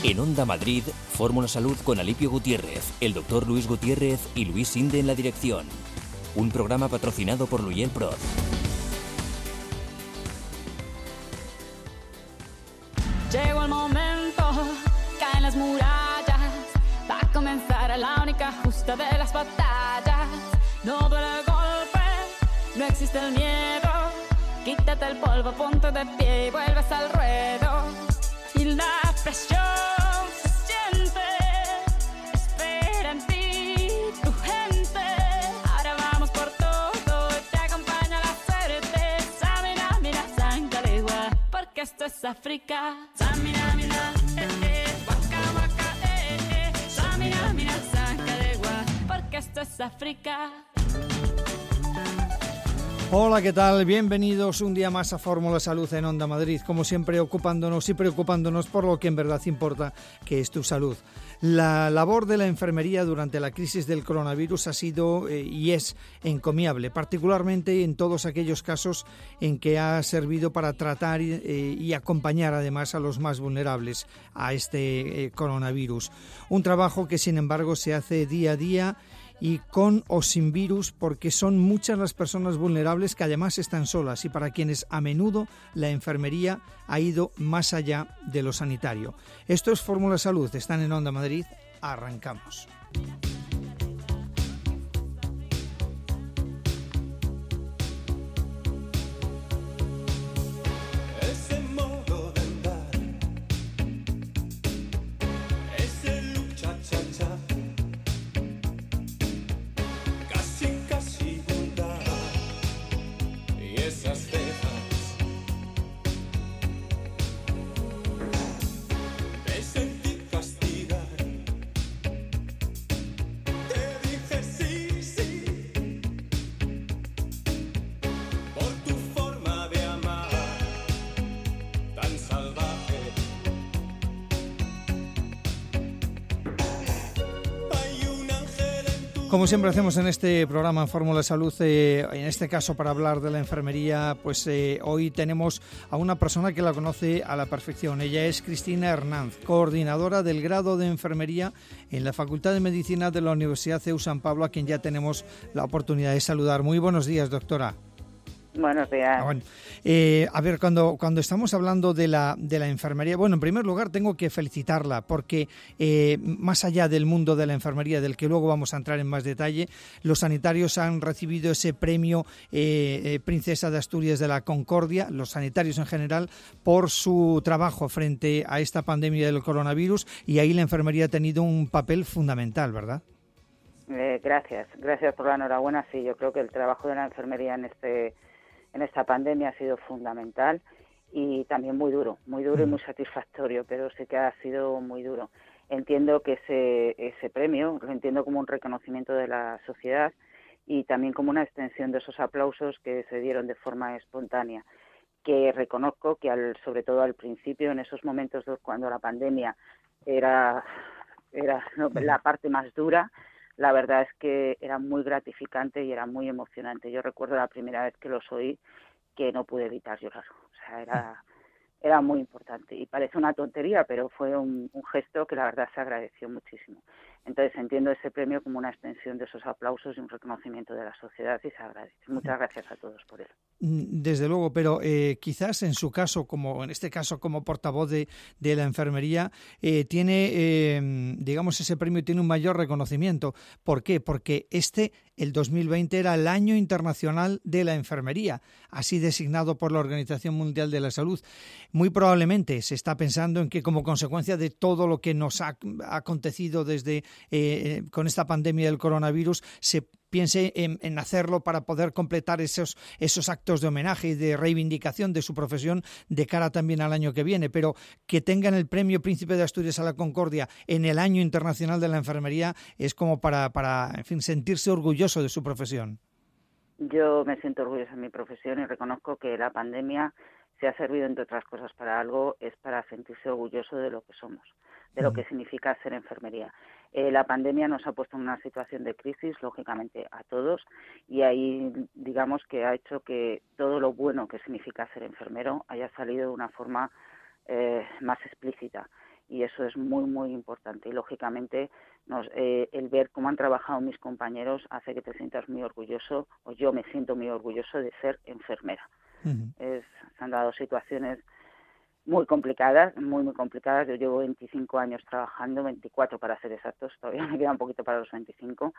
En Onda Madrid, Fórmula Salud con Alipio Gutiérrez, el doctor Luis Gutiérrez y Luis Inde en la dirección. Un programa patrocinado por Luyel Prod. Llegó el momento, caen las murallas, va a comenzar la única justa de las batallas. No duele el golpe, no existe el miedo, quítate el polvo, ponte de pie y vuelves al ruedo. Y la presión se siente, espera en ti tu gente. Ahora vamos por todo, te acompaña la suerte. Samina, mira, Sangalegua, porque esto es África. Samina, mira, waka, waka, Samina, mira, Sangalegua, porque esto es África. Hola, ¿qué tal? Bienvenidos un día más a Fórmula Salud en Onda Madrid, como siempre ocupándonos y preocupándonos por lo que en verdad importa, que es tu salud. La labor de la enfermería durante la crisis del coronavirus ha sido y es encomiable, particularmente en todos aquellos casos en que ha servido para tratar y acompañar además a los más vulnerables a este coronavirus. Un trabajo que sin embargo se hace día a día y con o sin virus, porque son muchas las personas vulnerables que además están solas y para quienes a menudo la enfermería ha ido más allá de lo sanitario. Esto es Fórmula Salud, están en Onda Madrid, arrancamos. Como siempre hacemos en este programa Fórmula Salud, en este caso para hablar de la enfermería, pues hoy tenemos a una persona que la conoce a la perfección. Ella es Cristina Hernández, coordinadora del grado de enfermería en la Facultad de Medicina de la Universidad CEU San Pablo, a quien ya tenemos la oportunidad de saludar. Muy buenos días, doctora. Buenos días. Bueno, a ver, cuando estamos hablando de la enfermería, bueno, en primer lugar tengo que felicitarla porque más allá del mundo de la enfermería, del que luego vamos a entrar en más detalle, los sanitarios han recibido ese premio Princesa de Asturias de la Concordia, los sanitarios en general, por su trabajo frente a esta pandemia del coronavirus, y ahí la enfermería ha tenido un papel fundamental, ¿verdad? Gracias por la enhorabuena. Sí, yo creo que el trabajo de la enfermería en esta pandemia ha sido fundamental y también muy duro y muy satisfactorio, pero sí que ha sido muy duro. Entiendo que ese premio lo entiendo como un reconocimiento de la sociedad y también como una extensión de esos aplausos que se dieron de forma espontánea, que reconozco que sobre todo al principio, en esos momentos cuando la pandemia era la parte más dura, la verdad es que era muy gratificante y era muy emocionante. Yo recuerdo la primera vez que los oí que no pude evitar llorar. O sea, era muy importante. Y parece una tontería, pero fue un gesto que la verdad se agradeció muchísimo. Entonces entiendo ese premio como una extensión de esos aplausos y un reconocimiento de la sociedad y se agradece. Muchas gracias a todos por eso. Desde luego, pero quizás en su caso, como en este caso como portavoz de la enfermería, tiene, digamos, ese premio tiene un mayor reconocimiento. ¿Por qué? Porque el 2020 era el Año Internacional de la Enfermería, así designado por la Organización Mundial de la Salud. Muy probablemente se está pensando en que como consecuencia de todo lo que nos ha acontecido desde con esta pandemia del coronavirus, se piense en hacerlo para poder completar esos actos de homenaje y de reivindicación de su profesión de cara también al año que viene, pero que tengan el premio Príncipe de Asturias a la Concordia en el Año Internacional de la Enfermería es como para en fin, sentirse orgulloso de su profesión. Yo me siento orgullosa de mi profesión y reconozco que la pandemia, si ha servido entre otras cosas para algo, es para sentirse orgulloso de lo que somos, de lo que significa ser enfermería. La pandemia nos ha puesto en una situación de crisis, lógicamente, a todos, y ahí, digamos, que ha hecho que todo lo bueno que significa ser enfermero haya salido de una forma más explícita. y eso es muy, muy importante. Y lógicamente el ver cómo han trabajado mis compañeros hace que te sientas muy orgulloso, o yo me siento muy orgulloso de ser enfermera. Uh-huh. Se han dado situaciones muy complicadas, muy, muy complicadas. Yo llevo 25 años trabajando, 24 para ser exactos, todavía me queda un poquito para los 25,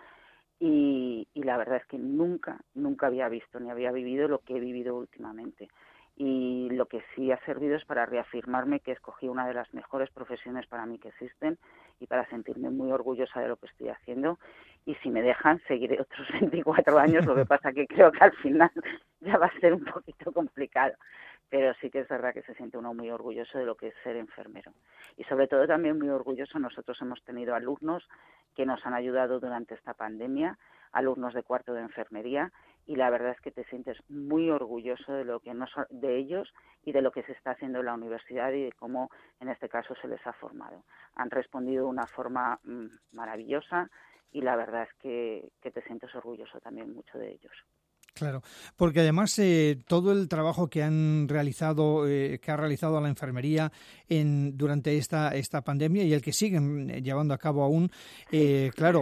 y la verdad es que nunca había visto ni había vivido lo que he vivido últimamente. Y lo que sí ha servido es para reafirmarme que escogí una de las mejores profesiones para mí que existen y para sentirme muy orgullosa de lo que estoy haciendo. Y si me dejan, seguiré otros 24 años, lo que pasa que creo que al final ya va a ser un poquito complicado. Pero sí que es verdad que se siente uno muy orgulloso de lo que es ser enfermero. Y sobre todo también muy orgulloso, nosotros hemos tenido alumnos que nos han ayudado durante esta pandemia, alumnos de cuarto de enfermería, y la verdad es que te sientes muy orgulloso de lo que de ellos y de lo que se está haciendo en la universidad y de cómo en este caso se les ha formado. Han respondido de una forma maravillosa y la verdad es que te sientes orgulloso también mucho de ellos. Claro, porque además todo el trabajo que han realizado, que ha realizado la enfermería durante esta pandemia y el que siguen llevando a cabo aún, claro,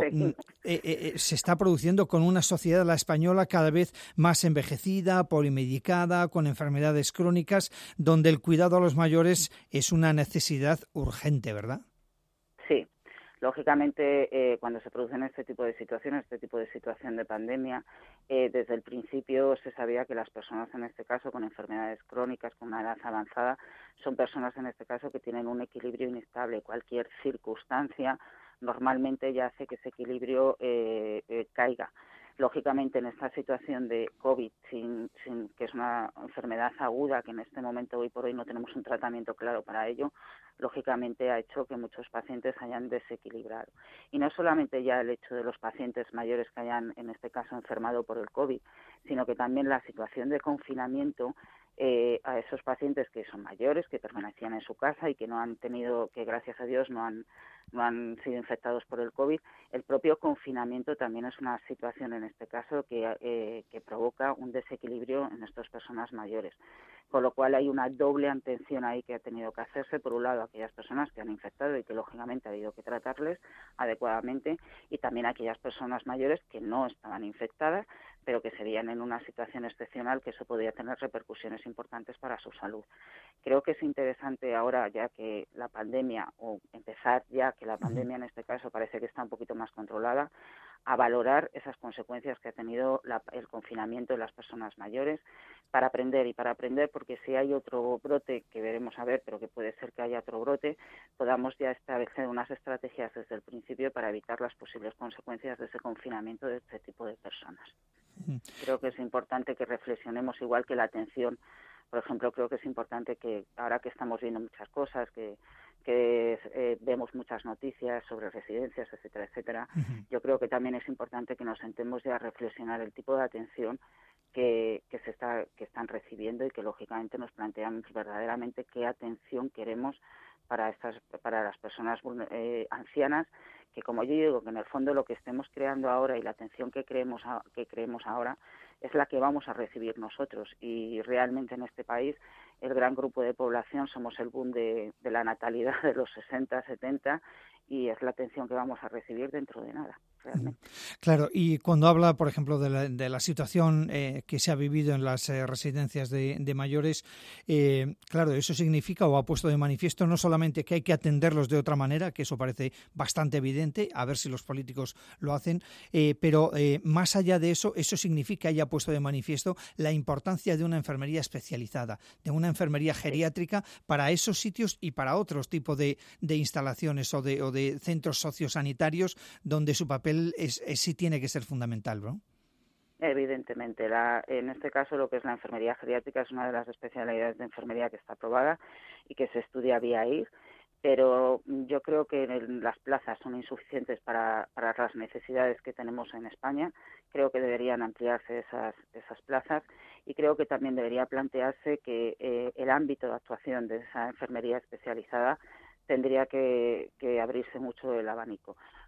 se está produciendo con una sociedad, la española, cada vez más envejecida, polimedicada, con enfermedades crónicas, donde el cuidado a los mayores es una necesidad urgente, ¿verdad? Sí. Lógicamente, cuando se producen este tipo de situaciones, este tipo de situación de pandemia, desde el principio se sabía que las personas, en este caso, con enfermedades crónicas, con una edad avanzada, son personas, en este caso, que tienen un equilibrio inestable. Cualquier circunstancia normalmente ya hace que ese equilibrio caiga. Lógicamente, en esta situación de COVID, que es una enfermedad aguda, que en este momento, hoy por hoy, no tenemos un tratamiento claro para ello, lógicamente ha hecho que muchos pacientes hayan desequilibrado. Y no solamente ya el hecho de los pacientes mayores que hayan, en este caso, enfermado por el COVID, sino que también la situación de confinamiento a esos pacientes que son mayores, que permanecían en su casa y que no han tenido, que gracias a Dios no han sido infectados por el COVID. El propio confinamiento también es una situación, en este caso, que provoca un desequilibrio en estas personas mayores. Con lo cual hay una doble atención ahí que ha tenido que hacerse, por un lado, a aquellas personas que han infectado y que, lógicamente, ha habido que tratarles adecuadamente, y también a aquellas personas mayores que no estaban infectadas, pero que serían en una situación excepcional, que eso podría tener repercusiones importantes para su salud. Creo que es interesante ahora, ya que la pandemia, o empezar ya que la pandemia en este caso parece que está un poquito más controlada, a valorar esas consecuencias que ha tenido el confinamiento de las personas mayores, para aprender, porque si hay otro brote, que veremos a ver, pero que puede ser que haya otro brote, podamos ya establecer unas estrategias desde el principio para evitar las posibles consecuencias de ese confinamiento de este tipo de personas. Creo que es importante que reflexionemos, igual que la atención. Por ejemplo, creo que es importante que ahora que estamos viendo muchas cosas, que vemos muchas noticias sobre residencias, etcétera, etcétera, yo creo que también es importante que nos sentemos ya a reflexionar el tipo de atención que están recibiendo, y que lógicamente nos planteamos verdaderamente qué atención queremos para las personas ancianas, que, como yo digo, que en el fondo lo que estemos creando ahora y la atención que creemos ahora es la que vamos a recibir nosotros. Y realmente en este país el gran grupo de población somos el boom de la natalidad de los 60, 70, y es la atención que vamos a recibir dentro de nada, realmente. Claro, y cuando habla, por ejemplo, de la situación que se ha vivido en las residencias de mayores, claro, eso significa, o ha puesto de manifiesto, no solamente que hay que atenderlos de otra manera, que eso parece bastante evidente, a ver si los políticos lo hacen, pero más allá de eso, eso significa, y ha puesto de manifiesto, la importancia de una enfermería especializada, de una enfermería geriátrica para esos sitios y para otros tipos de instalaciones o de centros sociosanitarios donde su papel sí tiene que ser fundamental, ¿no? Evidentemente. En este caso, lo que es la enfermería geriátrica es una de las especialidades de enfermería que está aprobada y que se estudia vía IR, pero yo creo que las plazas son insuficientes para las necesidades que tenemos en España. Creo que deberían ampliarse esas plazas, y creo que también debería plantearse que el ámbito de actuación de esa enfermería especializada tendría que abrirse mucho el abanico.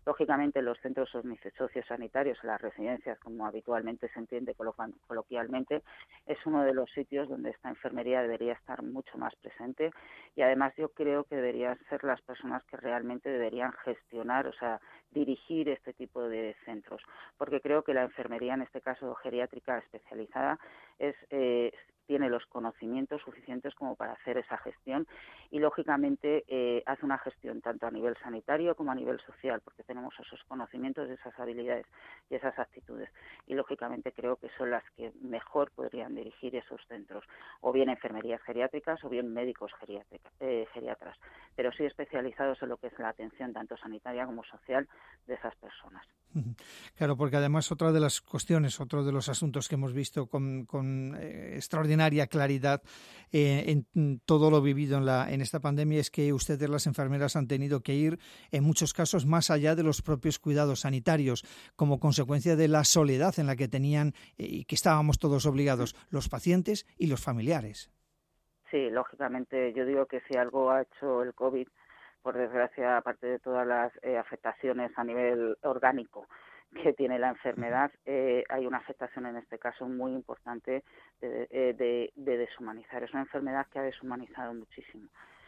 Lógicamente, los centros sociosanitarios, las residencias, como habitualmente se entiende coloquialmente, es uno de los sitios donde esta enfermería debería estar mucho más presente, y además yo creo que deberían ser las personas que realmente deberían gestionar, o sea, dirigir este tipo de centros, porque creo que la enfermería, en este caso geriátrica especializada, tiene los conocimientos suficientes como para hacer esa gestión, y lógicamente hace una gestión tanto a nivel sanitario como a nivel social, porque tenemos esos conocimientos, esas habilidades y esas actitudes, y lógicamente creo que son las que mejor podrían dirigir esos centros, o bien enfermerías geriátricas o bien médicos geriatras, pero sí especializados en lo que es la atención tanto sanitaria como social de esas personas. Claro, porque además otra de las cuestiones, otro de los asuntos que hemos visto con extraordinaria claridad en todo lo vivido en esta pandemia es que ustedes, las enfermeras, han tenido que ir en muchos casos más allá de los propios cuidados sanitarios, como consecuencia de la soledad en la que tenían y que estábamos todos obligados, los pacientes y los familiares. Sí, lógicamente, yo digo que si algo ha hecho el COVID, por desgracia, aparte de todas las afectaciones a nivel orgánico que tiene la enfermedad, hay una afectación en este caso muy importante de deshumanizar. Es una enfermedad que ha deshumanizado muchísimo.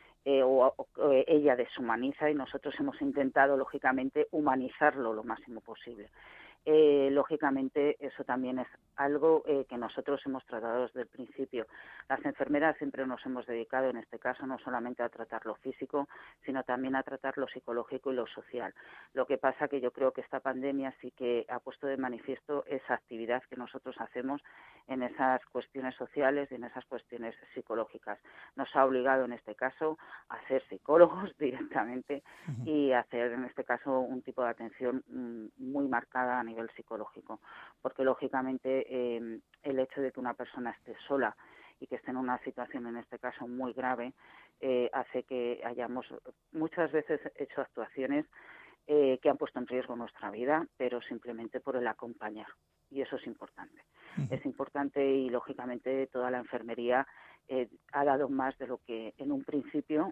Ella deshumaniza, y nosotros hemos intentado, lógicamente, humanizarlo lo máximo posible. Lógicamente, eso también es algo que nosotros hemos tratado desde el principio. Las enfermeras siempre nos hemos dedicado, en este caso, no solamente a tratar lo físico, sino también a tratar lo psicológico y lo social. Lo que pasa que yo creo que esta pandemia sí que ha puesto de manifiesto esa actividad que nosotros hacemos en esas cuestiones sociales y en esas cuestiones psicológicas. Nos ha obligado, en este caso, a ser psicólogos directamente y hacer, en este caso, un tipo de atención muy marcada a nivel psicológico, porque lógicamente el hecho de que una persona esté sola y que esté en una situación, en este caso, muy grave, hace que hayamos muchas veces hecho actuaciones que han puesto en riesgo nuestra vida, pero simplemente por el acompañar, y eso es importante. Es importante, y lógicamente toda la enfermería ha dado más de lo que en un principio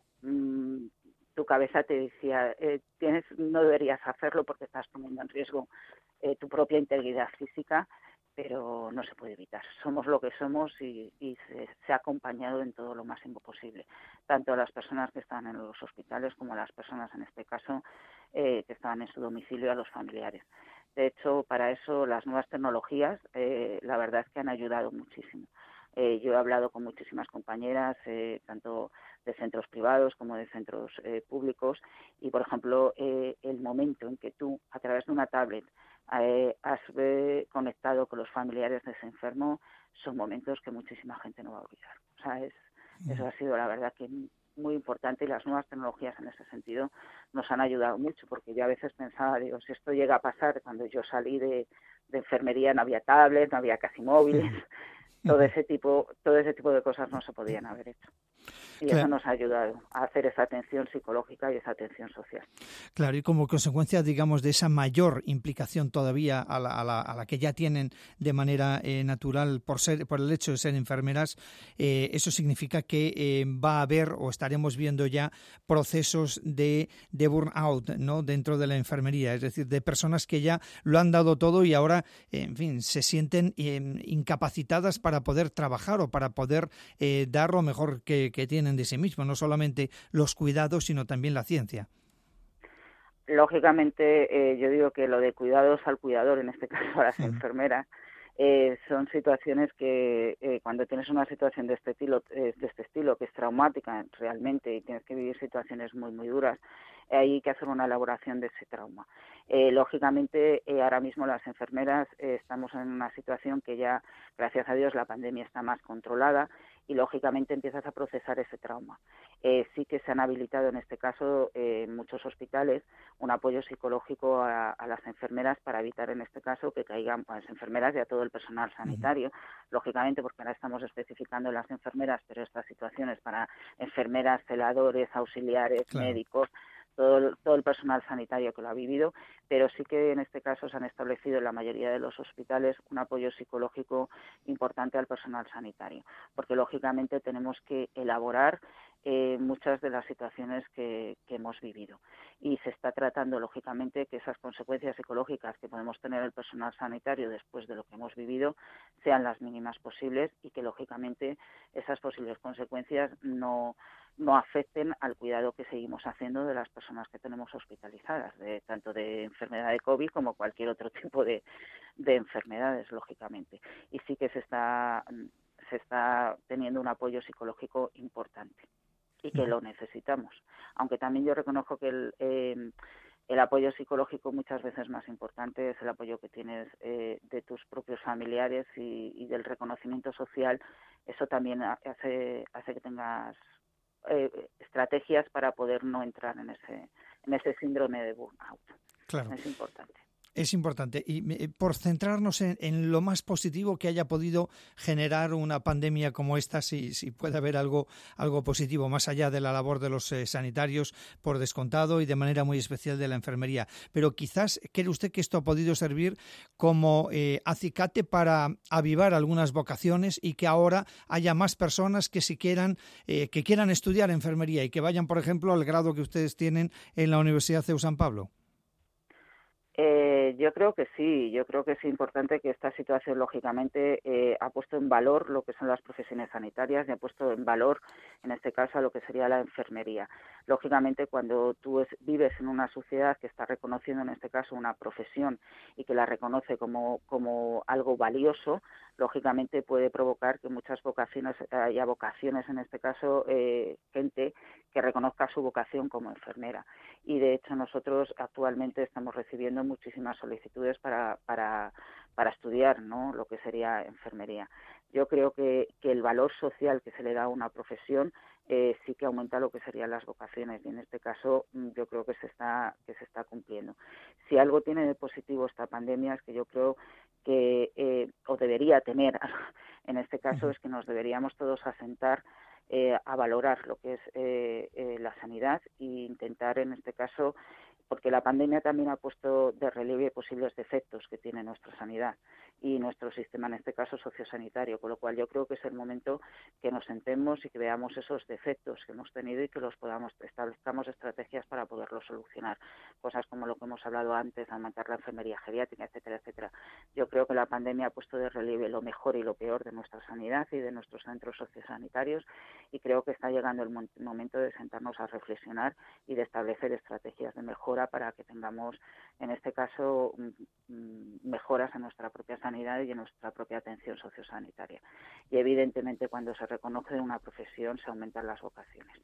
tu cabeza te decía, no deberías hacerlo porque estás poniendo en riesgo tu propia integridad física, pero no se puede evitar. Somos lo que somos y se ha acompañado en todo lo máximo posible, tanto a las personas que están en los hospitales como a las personas, en este caso, que estaban en su domicilio, a los familiares. De hecho, para eso las nuevas tecnologías, la verdad es que han ayudado muchísimo. Yo he hablado con muchísimas compañeras, tanto de centros privados como de centros públicos, y, por ejemplo, el momento en que tú, a través de una tablet, has conectado con los familiares de ese enfermo, son momentos que muchísima gente no va a olvidar. O sea, eso ha sido, la verdad, que muy importante, y las nuevas tecnologías en ese sentido nos han ayudado mucho, porque yo a veces pensaba, digo, si esto llega a pasar, cuando yo salí de enfermería no había tablets, no había casi móviles, todo ese tipo de cosas no se podían haber hecho. Y claro, eso nos ha ayudado a hacer esa atención psicológica y esa atención social. Claro, y como consecuencia, digamos, de esa mayor implicación todavía a la que ya tienen de manera natural por el hecho de ser enfermeras, eso significa que va a haber, o estaremos viendo ya, procesos de burnout, ¿no?, dentro de la enfermería, es decir, de personas que ya lo han dado todo y ahora, en fin, se sienten incapacitadas para poder trabajar o para poder dar lo mejor que tienen de sí mismos, no solamente los cuidados, sino también la ciencia. Lógicamente, yo digo que lo de cuidados al cuidador, en este caso a las enfermeras, son situaciones que cuando tienes una situación de este estilo, que es traumática realmente, y tienes que vivir situaciones muy, muy duras, hay que hacer una elaboración de ese trauma. Lógicamente, ahora mismo las enfermeras estamos en una situación que ya, gracias a Dios, la pandemia está más controlada, y lógicamente empiezas a procesar ese trauma. Sí que se han habilitado, en este caso, en muchos hospitales, un apoyo psicológico a las enfermeras para evitar, en este caso, que caigan las enfermeras y a todo el personal sanitario. Lógicamente, porque ahora estamos especificando las enfermeras, pero estas situaciones para enfermeras, celadores, auxiliares, médicos, todo el personal sanitario que lo ha vivido, pero sí que en este caso se han establecido en la mayoría de los hospitales un apoyo psicológico importante al personal sanitario, porque lógicamente tenemos que elaborar muchas de las situaciones que hemos vivido. Y se está tratando, lógicamente, que esas consecuencias psicológicas que podemos tener el personal sanitario después de lo que hemos vivido sean las mínimas posibles y que, lógicamente, esas posibles consecuencias no afecten al cuidado que seguimos haciendo de las personas que tenemos hospitalizadas, tanto de enfermedad de COVID como cualquier otro tipo de enfermedades, lógicamente. Y sí que se está teniendo un apoyo psicológico importante y que lo necesitamos. Aunque también yo reconozco que el apoyo psicológico muchas veces más importante es el apoyo que tienes de tus propios familiares y del reconocimiento social. Eso también hace que tengas estrategias para poder no entrar en ese síndrome de burnout. Claro. Es importante. Es importante. Y por centrarnos en lo más positivo que haya podido generar una pandemia como esta, si puede haber algo positivo, más allá de la labor de los sanitarios, por descontado, y de manera muy especial de la enfermería. Pero quizás, ¿cree usted que esto ha podido servir como acicate para avivar algunas vocaciones y que ahora haya más personas que quieran estudiar enfermería y que vayan, por ejemplo, al grado que ustedes tienen en la Universidad CEU San Pablo? Yo creo que sí, es importante que esta situación, lógicamente, ha puesto en valor lo que son las profesiones sanitarias y ha puesto en valor, en este caso, a lo que sería la enfermería. Lógicamente, cuando tú vives en una sociedad que está reconociendo, en este caso, una profesión y que la reconoce como algo valioso, lógicamente puede provocar que muchas vocaciones, haya vocaciones, en este caso, gente que reconozca su vocación como enfermera. Y, de hecho, nosotros actualmente estamos recibiendo muchísimas solicitudes para estudiar, ¿no?, lo que sería enfermería. Yo creo que el valor social que se le da a una profesión sí que aumenta lo que serían las vocaciones, y en este caso yo creo que se está cumpliendo. Si algo tiene de positivo esta pandemia es que yo creo que, o debería tener, en este caso, es que nos deberíamos todos asentar a valorar lo que es la sanidad e intentar, en este caso, porque la pandemia también ha puesto de relieve posibles defectos que tiene nuestra sanidad y nuestro sistema, en este caso sociosanitario, con lo cual yo creo que es el momento que nos sentemos y que veamos esos defectos que hemos tenido y que establezcamos estrategias para poderlos solucionar. Cosas como lo que hemos hablado antes, aumentar la enfermería geriátrica, etcétera, etcétera. Yo creo que la pandemia ha puesto de relieve lo mejor y lo peor de nuestra sanidad y de nuestros centros sociosanitarios, y creo que está llegando el momento de sentarnos a reflexionar y de establecer estrategias de mejora para que tengamos, en este caso, mejoras en nuestra propia sanidad y en nuestra propia atención sociosanitaria. Y evidentemente, cuando se reconoce una profesión, se aumentan las vocaciones.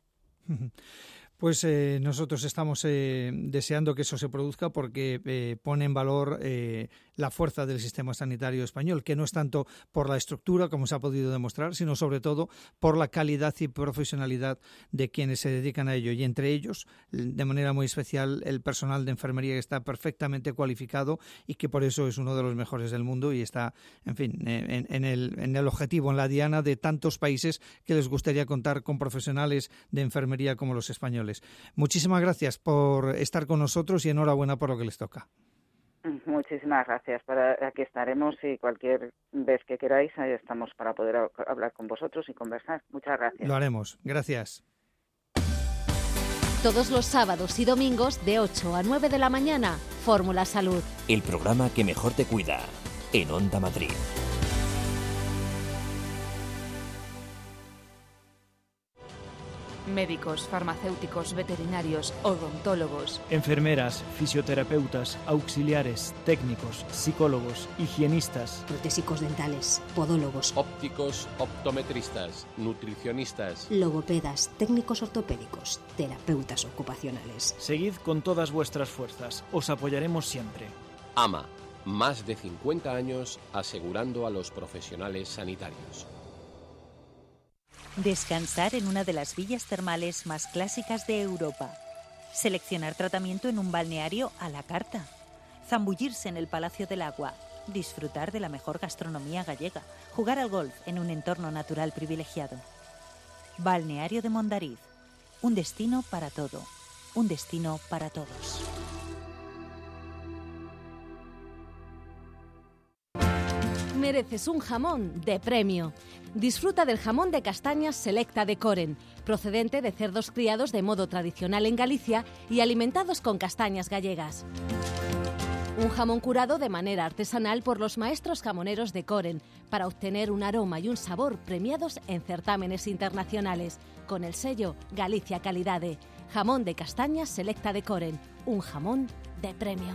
Pues nosotros estamos deseando que eso se produzca, porque pone en valor la fuerza del sistema sanitario español, que no es tanto por la estructura, como se ha podido demostrar, sino sobre todo por la calidad y profesionalidad de quienes se dedican a ello, y entre ellos, de manera muy especial, el personal de enfermería, que está perfectamente cualificado y que por eso es uno de los mejores del mundo y está, en fin, en el objetivo, en la diana de tantos países que les gustaría contar con profesionales de enfermería como los españoles. Muchísimas gracias por estar con nosotros y enhorabuena por lo que les toca. Muchísimas gracias. Aquí estaremos, y cualquier vez que queráis, ahí estamos para poder hablar con vosotros y conversar. Muchas gracias. Lo haremos. Gracias. Todos los sábados y domingos de 8 a 9 de la mañana, Fórmula Salud. El programa que mejor te cuida, en Onda Madrid. Médicos, farmacéuticos, veterinarios, odontólogos, enfermeras, fisioterapeutas, auxiliares, técnicos, psicólogos, higienistas, protésicos dentales, podólogos, ópticos, optometristas, nutricionistas, logopedas, técnicos ortopédicos, terapeutas ocupacionales. Seguid con todas vuestras fuerzas, os apoyaremos siempre. AMA, más de 50 años asegurando a los profesionales sanitarios. Descansar en una de las villas termales más clásicas de Europa. Seleccionar tratamiento en un balneario a la carta. Zambullirse en el Palacio del Agua. Disfrutar de la mejor gastronomía gallega. Jugar al golf en un entorno natural privilegiado. Balneario de Mondariz. Un destino para todo. Un destino para todos. mereces un jamón de premio. Disfruta del jamón de castañas Selecta de Coren, procedente de cerdos criados de modo tradicional en Galicia y alimentados con castañas gallegas. Un jamón curado de manera artesanal por los maestros jamoneros de Coren para obtener un aroma y un sabor premiados en certámenes internacionales, con el sello Galicia Calidade. Jamón de castañas Selecta de Coren, un jamón de premio.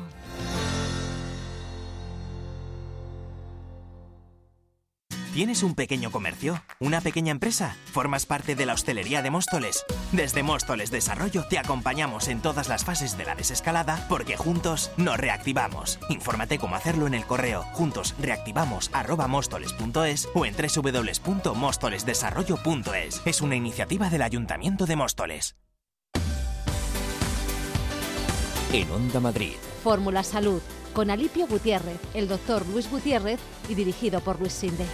¿Tienes un pequeño comercio? ¿Una pequeña empresa? ¿Formas parte de la hostelería de Móstoles? Desde Móstoles Desarrollo te acompañamos en todas las fases de la desescalada porque juntos nos reactivamos. Infórmate cómo hacerlo en el correo juntosreactivamos@móstoles.es o en www.móstolesdesarrollo.es. Es una iniciativa del Ayuntamiento de Móstoles. En Onda Madrid. Fórmula Salud, con Alipio Gutiérrez, el doctor Luis Gutiérrez y dirigido por Luis Sinde.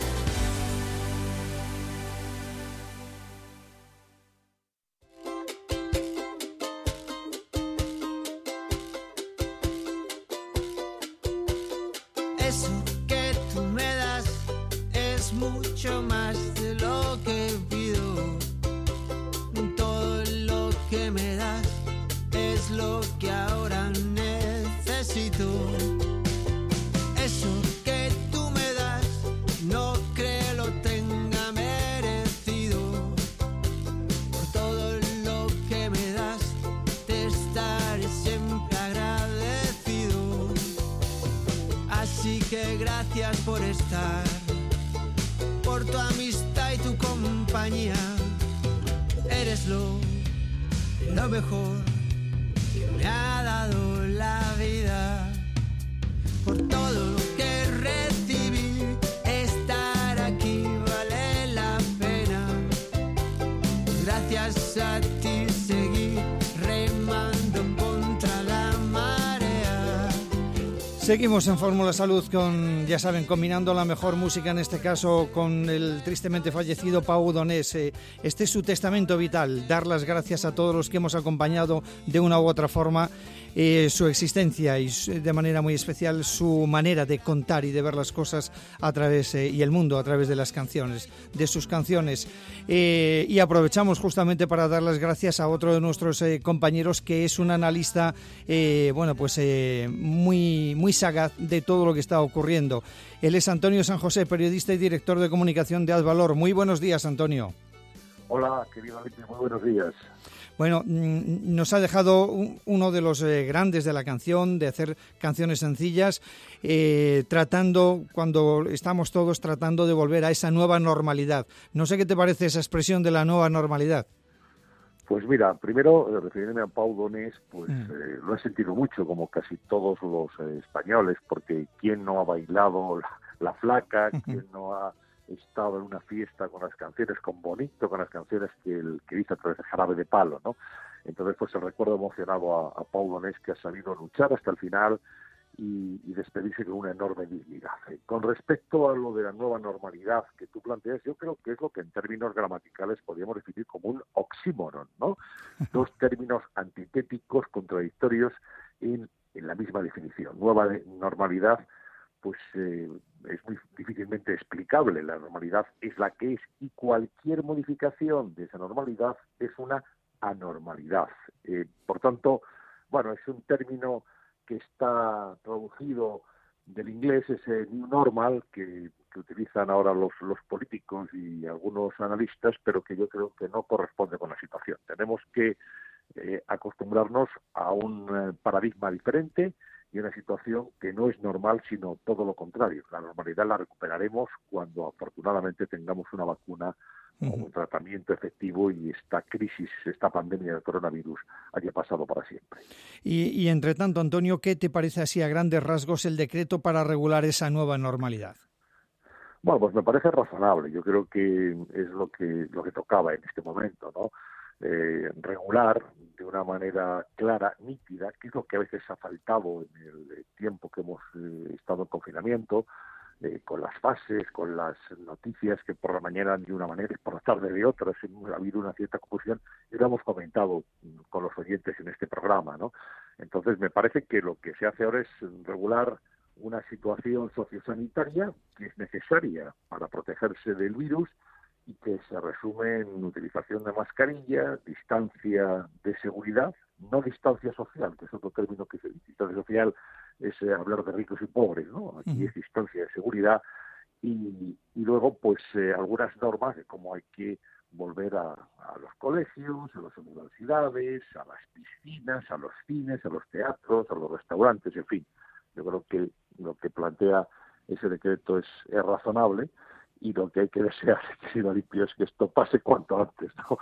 Eso que tú me das es mucho más de lo que pido. Todo lo que me das es lo que ahora necesito. Eso que tú me das no creo lo tenga merecido. Por todo lo que me das te estaré siempre agradecido. Así que gracias por estar, por tu amistad y tu compañía. Eres lo mejor que me ha dado la vida. Por todo lo que recibí, estar aquí vale la pena. Gracias a ti seguí remando contra la marea. Seguimos en Fórmula Salud con, ya saben, combinando la mejor música, en este caso con el tristemente fallecido Pau Donés. Este es su testamento vital, dar las gracias a todos los que hemos acompañado de una u otra forma su existencia y de manera muy especial su manera de contar y de ver las cosas a través y el mundo a través de las canciones, de sus canciones. Y aprovechamos justamente para dar las gracias a otro de nuestros compañeros que es un analista muy sagaz de todo lo que está ocurriendo. Él es Antonio San José, periodista y director de comunicación de Advalor. Muy buenos días, Antonio. Hola, querido Alipio, muy buenos días. Bueno, nos ha dejado uno de los grandes de la canción, de hacer canciones sencillas, cuando estamos todos tratando de volver a esa nueva normalidad. No sé qué te parece esa expresión de la nueva normalidad. Pues mira, primero, refiriéndome a Pau Donés, lo he sentido mucho, como casi todos los españoles, porque ¿quién no ha bailado la flaca? ¿Quién no ha estado en una fiesta con las canciones, con Bonito, con las canciones que hizo a través de Jarabe de Palo, ¿no? Entonces, pues el recuerdo emocionado a Pau Donés, que ha sabido luchar hasta el final y despedirse con una enorme dignidad. Con respecto a lo de la nueva normalidad que tú planteas, yo creo que es lo que en términos gramaticales podríamos definir como un oxímoron, ¿no? Dos términos antitéticos, contradictorios en la misma definición. Nueva normalidad, pues es muy difícilmente explicable. La normalidad es la que es y cualquier modificación de esa normalidad es una anormalidad. Por tanto, bueno, es un término que está traducido del inglés, ese new normal que utilizan ahora los políticos y algunos analistas, pero que yo creo que no corresponde con la situación. Tenemos que acostumbrarnos a un paradigma diferente y una situación que no es normal, sino todo lo contrario. La normalidad la recuperaremos cuando afortunadamente tengamos una vacuna o un tratamiento efectivo y esta crisis, esta pandemia del coronavirus haya pasado para siempre. Y entre tanto, Antonio, ¿qué te parece así a grandes rasgos el decreto para regular esa nueva normalidad? Bueno, pues me parece razonable. Yo creo que es lo que tocaba en este momento, ¿no? Regular de una manera clara, nítida, que es lo que a veces ha faltado en el tiempo que hemos estado en confinamiento, con las fases, con las noticias que por la mañana de una manera y por la tarde de otra. Ha habido una cierta confusión y lo hemos comentado con los oyentes en este programa, ¿no? Entonces me parece que lo que se hace ahora es regular una situación sociosanitaria que es necesaria para protegerse del virus y que se resume en utilización de mascarilla, distancia de seguridad, no distancia social, que es otro término que se dice. Distancia social es hablar de ricos y pobres, ¿no? Aquí es distancia de seguridad y luego pues algunas normas de cómo hay que volver a los colegios, a las universidades, a las piscinas, a los cines, a los teatros, a los restaurantes, en fin. Yo creo que lo que plantea ese decreto es razonable y lo que hay que desear, querido Alipio, es que esto pase cuanto antes, ¿no?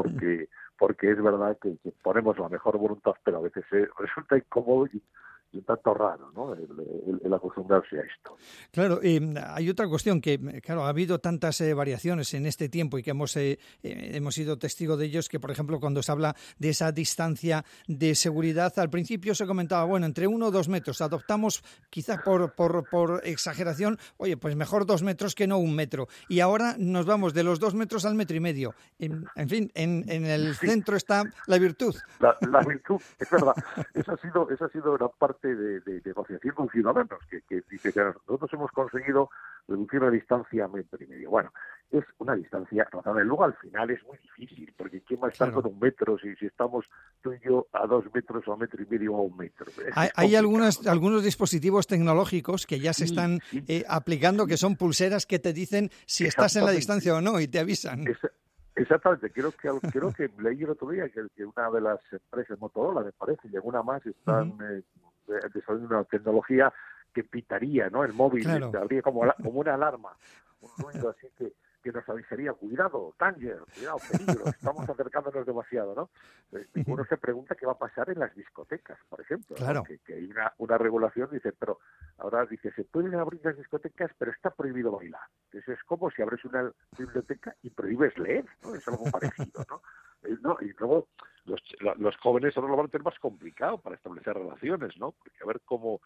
Porque es verdad que ponemos la mejor voluntad, pero a veces resulta incómodo y un tanto raro, ¿no? El acostumbrarse a esto. Claro, hay otra cuestión que, claro, ha habido tantas variaciones en este tiempo y que hemos sido testigos de ellos, que, por ejemplo, cuando se habla de esa distancia de seguridad, al principio se comentaba, bueno, entre 1 o 2 metros, adoptamos quizás por exageración, oye, pues mejor 2 metros que no 1 metro, y ahora nos vamos de los 2 metros al 1,5 metros. En fin, en el centro está la virtud. La virtud, es verdad. Esa ha sido una parte de negociación con ciudadanos, que dice que nosotros hemos conseguido reducir la distancia a 1,5 metros. Bueno, es una distancia razonable. Luego, al final, es muy difícil, porque ¿quién va a estar con 1 metro si estamos tú y yo a 2 metros o a 1,5 metros o a 1 metro? Hay algunos dispositivos tecnológicos que ya se están aplicando, que son pulseras que te dicen si estás en la distancia o no y te avisan. Exactamente, creo que leí el otro día que una de las empresas, Motorola, me parece, y alguna más, están desarrollando una tecnología que pitaría, ¿no? El móvil, claro. Habría como una alarma, un ruido así que nos avisaría, cuidado, danger, cuidado, peligro, estamos acercándonos demasiado, ¿no? Uno se pregunta qué va a pasar en las discotecas, por ejemplo, claro. ¿no? Que hay una regulación, dice, pero ahora dice, se pueden abrir las discotecas, pero está prohibido bailar. Entonces es como si abres una biblioteca y prohíbes leer, ¿no? Es algo parecido, ¿no? Y luego los jóvenes ahora lo van a tener más complicado para establecer relaciones, ¿no? Porque a ver cómo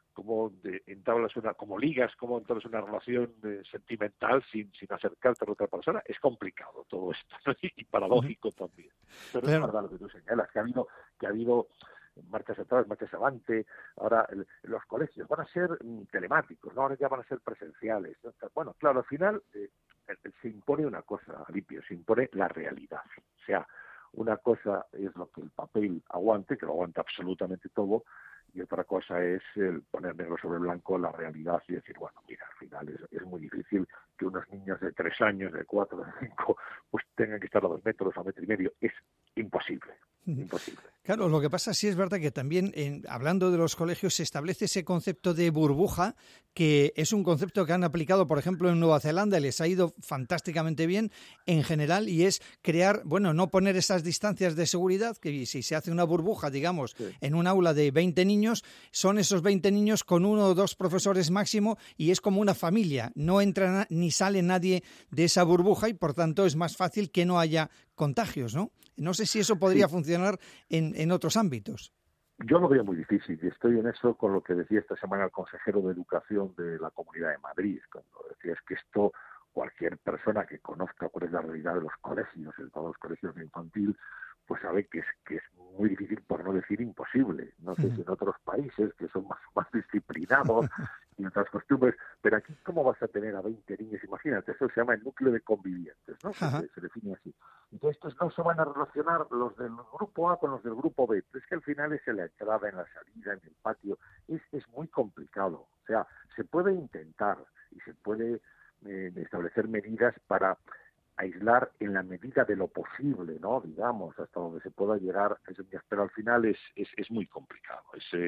entablas cómo ligas, cómo entablas una relación sentimental sin acercarte a otra persona. Es complicado todo esto, ¿no? Y paradójico también. Pero claro. Es verdad lo que tú señalas, que ha habido marchas atrás, marchas avante. Ahora los colegios van a ser telemáticos, ¿no? Ahora ya van a ser presenciales, ¿no? Bueno, claro, al final se impone una cosa, Alipio, se impone la realidad. O sea, una cosa es lo que el papel aguante, que lo aguanta absolutamente todo, y otra cosa es el poner negro sobre blanco la realidad y decir, bueno, mira, al final es muy difícil que unos niños de 3 años, de 4, de 5, pues tengan que estar a 2 metros, a 1,5 metros. Es imposible. Imposible. Claro, lo que pasa sí es verdad que también, hablando de los colegios, se establece ese concepto de burbuja, que es un concepto que han aplicado, por ejemplo, en Nueva Zelanda, y les ha ido fantásticamente bien en general, y es crear, bueno, no poner esas distancias de seguridad, que si se hace una burbuja, digamos, en un aula de 20 niños, son esos 20 niños con 1 o 2 profesores máximo, y es como una familia, no entra ni sale nadie de esa burbuja, y por tanto es más fácil que no haya contagios, ¿no? No sé si eso podría funcionar en otros ámbitos. Yo lo veo muy difícil y estoy en eso con lo que decía esta semana el consejero de Educación de la Comunidad de Madrid, cuando decía es que esto cualquier persona que conozca cuál es la realidad de los colegios, en todos los colegios de infantil, pues sabe que es muy difícil, por no decir imposible. No sé si en otros países que son más disciplinados y otras costumbres, pero aquí ¿cómo vas a tener a 20 niños? Imagínate, eso se llama el núcleo de convivientes, ¿no? Se define así. Entonces estos no se van a relacionar los del grupo A con los del grupo B. Es que al final es en la entrada, en la salida, en el patio. Es muy complicado. O sea, se puede intentar y se puede establecer medidas para aislar en la medida de lo posible, ¿no? Digamos, hasta donde se pueda llegar, pero al final es muy complicado.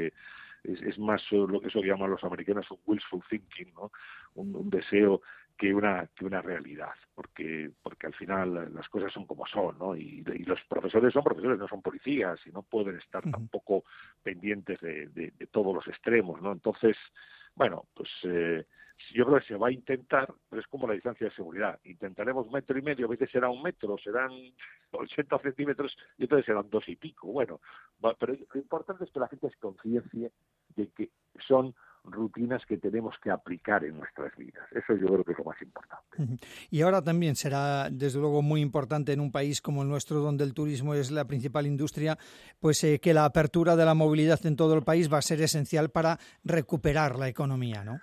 Es más lo que eso llaman los americanos un wishful thinking, ¿no? Un deseo que una realidad, porque al final las cosas son como son, ¿no? Y los profesores son profesores, no son policías y no pueden estar tampoco pendientes de todos los extremos, ¿no? Entonces, bueno, pues yo creo que se va a intentar, pero es como la distancia de seguridad. Intentaremos 1,5 metros, a veces será 1 metro, serán 80 centímetros y entonces serán 2 y pico. Bueno, pero lo importante es que la gente se conciencie de que son rutinas que tenemos que aplicar en nuestras vidas. Eso yo creo que es lo más importante. Y ahora también será, desde luego, muy importante en un país como el nuestro, donde el turismo es la principal industria, pues que la apertura de la movilidad en todo el país va a ser esencial para recuperar la economía, ¿no?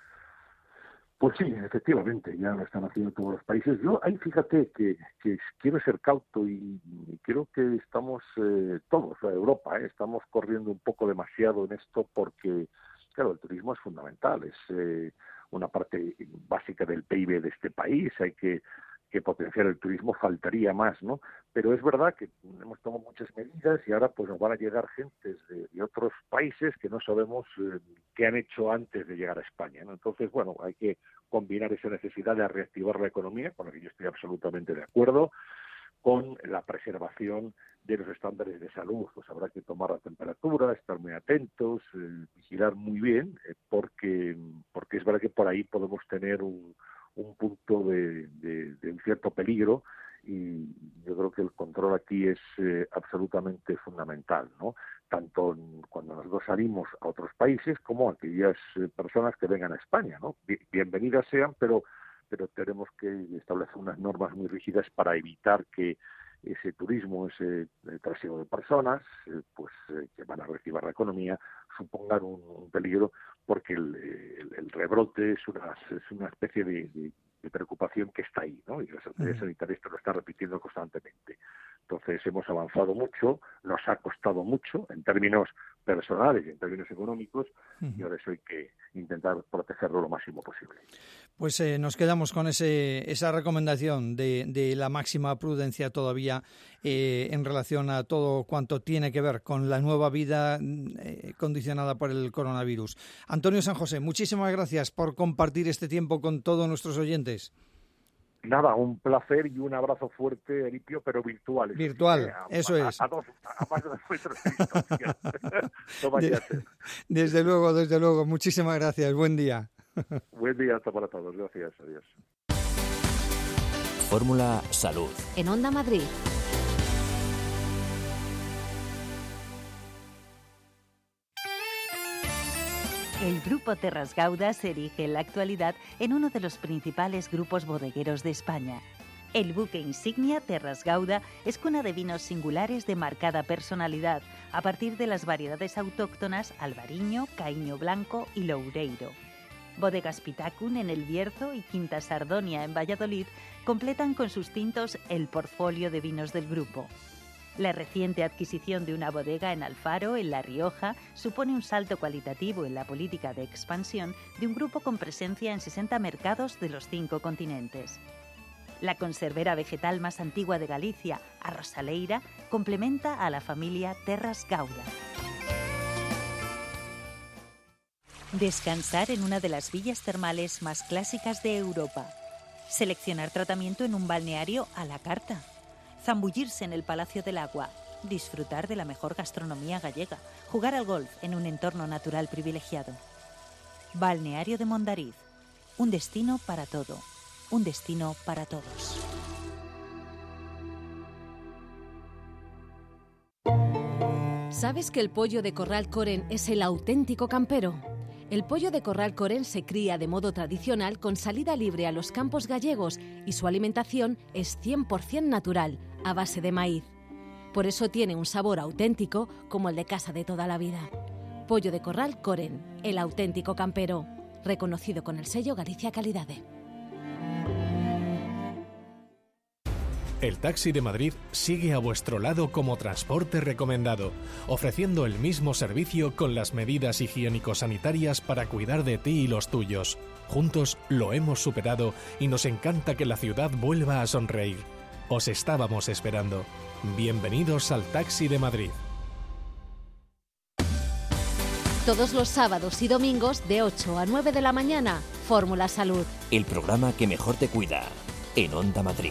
Pues sí, efectivamente, ya lo están haciendo todos los países. Yo ahí fíjate que quiero ser cauto y creo que estamos todos, Europa, estamos corriendo un poco demasiado en esto porque, claro, el turismo es fundamental, es una parte básica del PIB de este país, hay que potenciar el turismo, faltaría más, ¿no? Pero es verdad que hemos tomado muchas medidas y ahora pues nos van a llegar gentes de otros países que no sabemos qué han hecho antes de llegar a España, ¿no? Entonces, bueno, hay que combinar esa necesidad de reactivar la economía, con la que yo estoy absolutamente de acuerdo, con la preservación de los estándares de salud. Pues habrá que tomar la temperatura, estar muy atentos, vigilar muy bien, porque es verdad que por ahí podemos tener un punto de un cierto peligro, y yo creo que el control aquí es absolutamente fundamental, ¿no? Tanto cuando nosotros salimos a otros países como a aquellas personas que vengan a España, ¿no? Bienvenidas sean, pero tenemos que establecer unas normas muy rígidas para evitar que ese turismo, ese trasiego de personas, que van a reactivar la economía, supongan un peligro, porque el rebrote es una especie de preocupación que está ahí, ¿no? Y las autoridades sanitarias lo están repitiendo constantemente. Entonces hemos avanzado mucho, nos ha costado mucho en términos personales y en términos económicos, y ahora eso hay que intentar protegerlo lo máximo posible. Pues nos quedamos con esa recomendación de la máxima prudencia todavía en relación a todo cuanto tiene que ver con la nueva vida condicionada por el coronavirus. Antonio San José, muchísimas gracias por compartir este tiempo con todos nuestros oyentes. Nada, un placer y un abrazo fuerte, Elipio, pero virtual. Virtual, eso es. A más de 2 metros de distancia. No vaya a ser. Desde luego. Muchísimas gracias. Buen día. Buen día para todos. Gracias. Adiós. Fórmula Salud. En Onda Madrid. El Grupo Terras Gauda se erige en la actualidad en uno de los principales grupos bodegueros de España. El buque insignia Terras Gauda es cuna de vinos singulares de marcada personalidad, a partir de las variedades autóctonas Albariño, Caíño Blanco y Loureiro. Bodegas Pitacun en El Bierzo y Quinta Sardonia en Valladolid completan con sus tintos el portfolio de vinos del grupo. La reciente adquisición de una bodega en Alfaro, en La Rioja, supone un salto cualitativo en la política de expansión de un grupo con presencia en 60 mercados de los 5 continentes. La conservera vegetal más antigua de Galicia, Arrosaleira, complementa a la familia Terras Gauda. Descansar en una de las villas termales más clásicas de Europa. Seleccionar tratamiento en un balneario a la carta. Zambullirse en el Palacio del Agua, disfrutar de la mejor gastronomía gallega, jugar al golf en un entorno natural privilegiado. Balneario de Mondariz, un destino para todo, un destino para todos. ¿Sabes que el pollo de Corral Coren es el auténtico campero? El pollo de Corral Coren se cría de modo tradicional con salida libre a los campos gallegos y su alimentación es 100% natural, a base de maíz. Por eso tiene un sabor auténtico como el de casa de toda la vida. Pollo de Corral Coren, el auténtico campero, reconocido con el sello Galicia Calidade. El Taxi de Madrid sigue a vuestro lado como transporte recomendado, ofreciendo el mismo servicio con las medidas higiénico-sanitarias para cuidar de ti y los tuyos. Juntos lo hemos superado y nos encanta que la ciudad vuelva a sonreír. Os estábamos esperando. Bienvenidos al Taxi de Madrid. Todos los sábados y domingos de 8 a 9 de la mañana, Fórmula Salud. El programa que mejor te cuida, en Onda Madrid.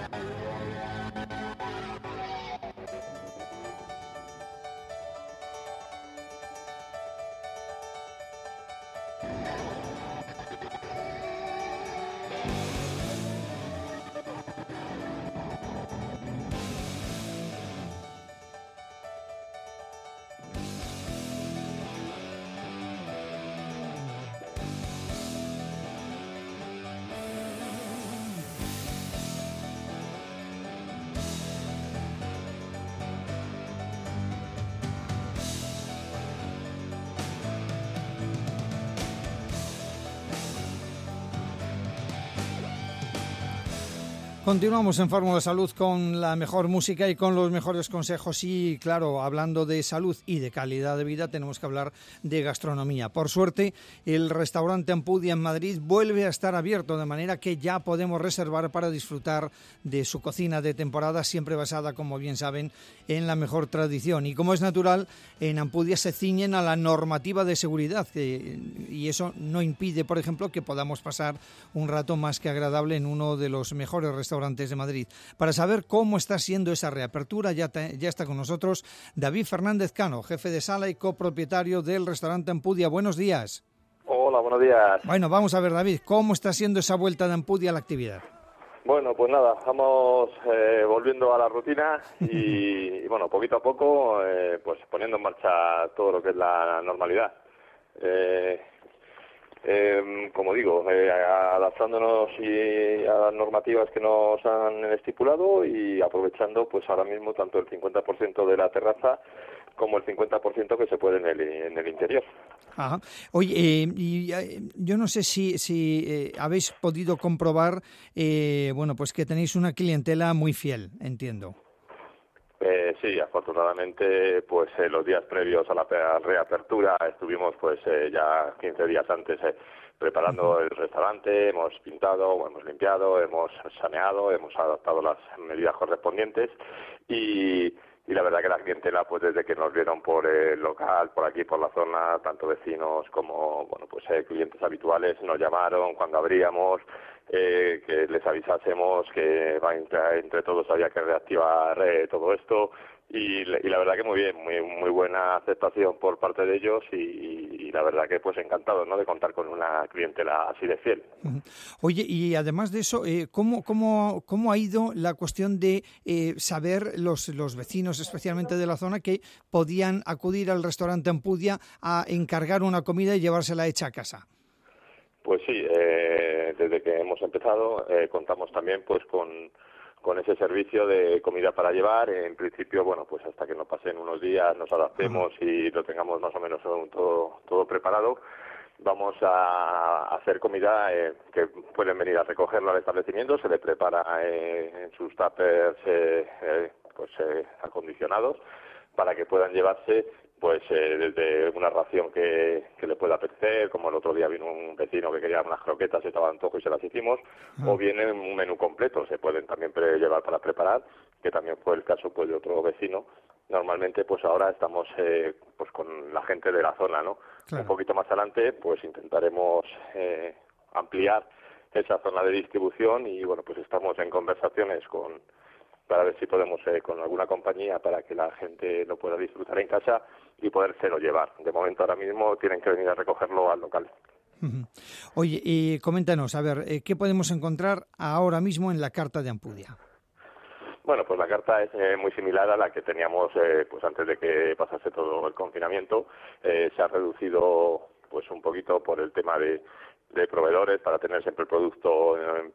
Continuamos en Fórmula Salud con la mejor música y con los mejores consejos y, claro, hablando de salud y de calidad de vida, tenemos que hablar de gastronomía. Por suerte, el restaurante Ampudia en Madrid vuelve a estar abierto, de manera que ya podemos reservar para disfrutar de su cocina de temporada, siempre basada, como bien saben, en la mejor tradición. Y como es natural, en Ampudia se ciñen a la normativa de seguridad y eso no impide, por ejemplo, que podamos pasar un rato más que agradable en uno de los mejores restaurantes de Madrid. Para saber cómo está siendo esa reapertura, ya está con nosotros David Fernández Cano, jefe de sala y copropietario del restaurante Ampudia. Buenos días. Hola, buenos días. Bueno, vamos a ver, David, ¿cómo está siendo esa vuelta de Ampudia a la actividad? Bueno, pues nada, vamos volviendo a la rutina y bueno, poquito a poco, pues poniendo en marcha todo lo que es la normalidad. Como digo, adaptándonos a las normativas que nos han estipulado y aprovechando pues ahora mismo tanto el 50% de la terraza como el 50% que se puede en el interior. Ajá. Oye, yo no sé si habéis podido comprobar, bueno, pues que tenéis una clientela muy fiel, entiendo. Sí, afortunadamente, pues los días previos a la reapertura estuvimos pues ya 15 días antes preparando el restaurante, hemos pintado, hemos limpiado, hemos saneado, hemos adaptado las medidas correspondientes y la verdad que la clientela, pues desde que nos vieron por el local, por aquí, por la zona, tanto vecinos como, bueno, pues clientes habituales, nos llamaron cuando abríamos, que les avisásemos que entre todos había que reactivar todo esto y la verdad que muy bien, muy buena aceptación por parte de ellos y la verdad que pues encantado, ¿no?, de contar con una clientela así de fiel. Oye, y además de eso, ¿cómo ha ido la cuestión de saber los vecinos, especialmente de la zona, que podían acudir al restaurante Ampudia a encargar una comida y llevársela hecha a casa? Pues sí, desde que hemos empezado contamos también pues con ese servicio de comida para llevar. En principio, bueno, pues hasta que no pasen unos días, nos adaptemos y lo tengamos más o menos todo preparado, vamos a hacer comida que pueden venir a recogerlo al establecimiento, se le prepara en sus tuppers acondicionados para que puedan llevarse pues desde una ración que le pueda apetecer, como el otro día vino un vecino que quería unas croquetas, estaba de antojo y se las hicimos, o viene un menú completo, se pueden también llevar para preparar, que también fue el caso pues de otro vecino. Normalmente pues ahora estamos pues con la gente de la zona, ¿no? Claro. Un poquito más adelante pues intentaremos ampliar esa zona de distribución y bueno, pues estamos en conversaciones para ver si podemos con alguna compañía para que la gente lo pueda disfrutar en casa y podérselo llevar. De momento ahora mismo tienen que venir a recogerlo al local. Oye, y coméntanos, a ver, ¿qué podemos encontrar ahora mismo en la carta de Ampudia? Bueno, pues la carta es muy similar a la que teníamos pues antes de que pasase todo el confinamiento. Se ha reducido pues un poquito por el tema de proveedores para tener siempre el producto en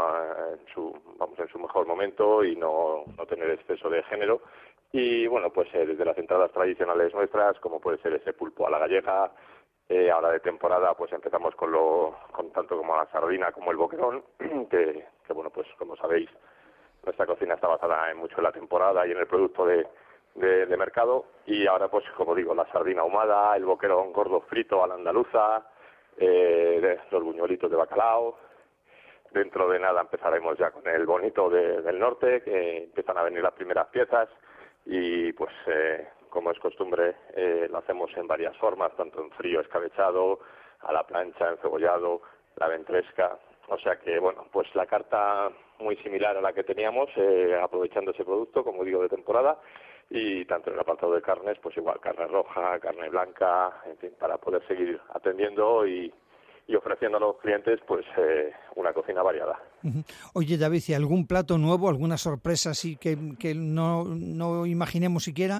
su mejor momento y no tener exceso de género. Y bueno, pues desde las entradas tradicionales nuestras, como puede ser ese pulpo a la gallega, ahora de temporada pues empezamos con tanto como la sardina como el boquerón, que bueno, pues como sabéis, nuestra cocina está basada mucho en la temporada y en el producto de mercado. Y ahora pues como digo, la sardina ahumada, el boquerón gordo frito a la andaluza, los buñuelitos de bacalao. Dentro de nada empezaremos ya con el bonito del norte, que empiezan a venir las primeras piezas y pues como es costumbre lo hacemos en varias formas, tanto en frío, escabechado, a la plancha, encebollado, la ventresca. O sea que, bueno, pues la carta muy similar a la que teníamos, aprovechando ese producto, como digo, de temporada, y tanto en el apartado de carnes, pues igual, carne roja, carne blanca, en fin, para poder seguir atendiendo y ofreciendo a los clientes pues una cocina variada. Oye, David, ¿y algún plato nuevo, alguna sorpresa así que no imaginemos siquiera?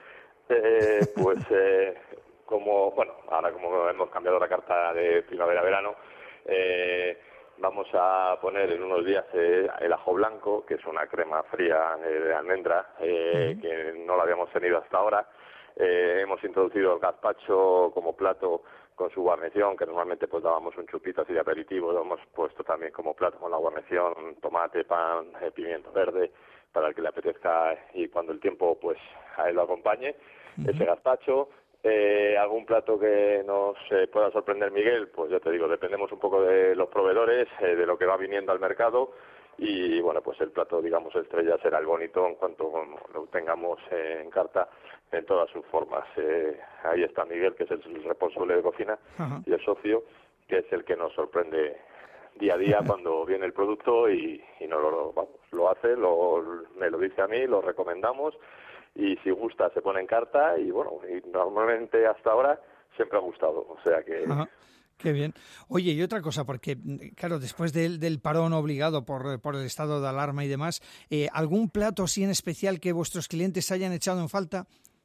Ahora como hemos cambiado la carta de primavera-verano, vamos a poner en unos días el ajo blanco, que es una crema fría de almendra, que no la habíamos tenido hasta ahora. Hemos introducido el gazpacho como plato con su guarnición, que normalmente pues dábamos un chupito así de aperitivo, lo hemos puesto también como plato con la guarnición, tomate, pan, pimiento verde, para el que le apetezca y cuando el tiempo pues a él lo acompañe, ese gazpacho. Algún plato que nos pueda sorprender, Miguel, pues ya te digo, dependemos un poco de los proveedores, de lo que va viniendo al mercado, y bueno, pues el plato, digamos, estrella será el bonito en cuanto lo tengamos en carta en todas sus formas. Ahí está Miguel, que es el responsable de cocina, y el socio, que es el que nos sorprende día a día cuando viene el producto y lo hace, me lo dice a mí, lo recomendamos, y si gusta se pone en carta y bueno, y normalmente hasta ahora siempre ha gustado, o sea que... Qué bien. Oye, y otra cosa, porque claro, después del parón obligado por el estado de alarma y demás, ¿algún plato así en especial que vuestros clientes hayan echado en falta?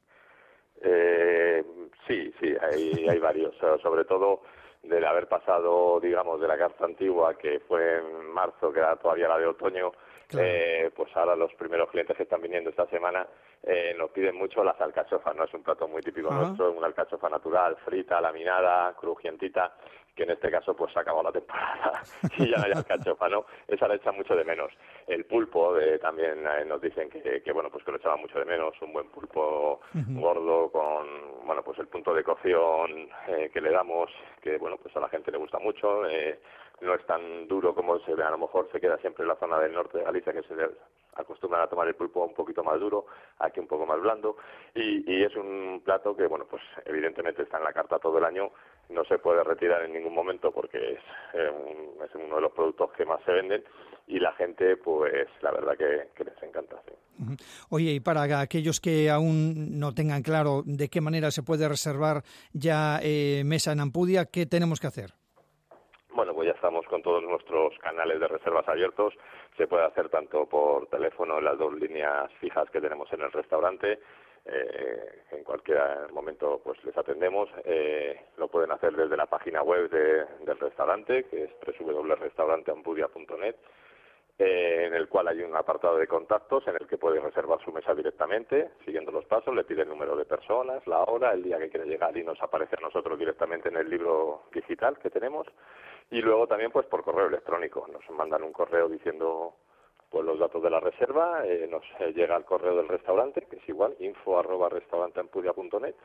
Sí, hay varios, sobre todo del haber pasado, digamos, de la carta antigua, que fue en marzo, que era todavía la de otoño. Claro. Pues ahora los primeros clientes que están viniendo esta semana nos piden mucho las alcachofas, ¿no? Es un plato muy típico nuestro, una alcachofa natural, frita, laminada, crujientita, que en este caso pues se ha acabado la temporada y ya no hay alcachofa, ¿no? Esa la echan mucho de menos. El pulpo también nos dicen que bueno, pues que lo echaban mucho de menos, un buen pulpo gordo con, bueno, pues el punto de cocción que le damos, que bueno, pues a la gente le gusta mucho, no es tan duro como se ve, a lo mejor se queda siempre en la zona del norte de Galicia, que se acostumbran a tomar el pulpo un poquito más duro, aquí un poco más blando, y es un plato que, bueno, pues evidentemente está en la carta todo el año, no se puede retirar en ningún momento porque es uno de los productos que más se venden y la gente, pues la verdad que les encanta. Sí. Oye, y para aquellos que aún no tengan claro de qué manera se puede reservar ya mesa en Ampudia, ¿qué tenemos que hacer? Bueno, pues ya estamos con todos nuestros canales de reservas abiertos. Se puede hacer tanto por teléfono en las 2 líneas fijas que tenemos en el restaurante. En cualquier momento pues les atendemos. Lo pueden hacer desde la página web del restaurante, que es www.restauranteampudia.net, en el cual hay un apartado de contactos en el que puede reservar su mesa directamente, siguiendo los pasos, le pide el número de personas, la hora, el día que quiere llegar y nos aparece a nosotros directamente en el libro digital que tenemos. Y luego también pues por correo electrónico, nos mandan un correo diciendo pues los datos de la reserva, nos llega al correo del restaurante, que es igual, info@restauranteampudia.net,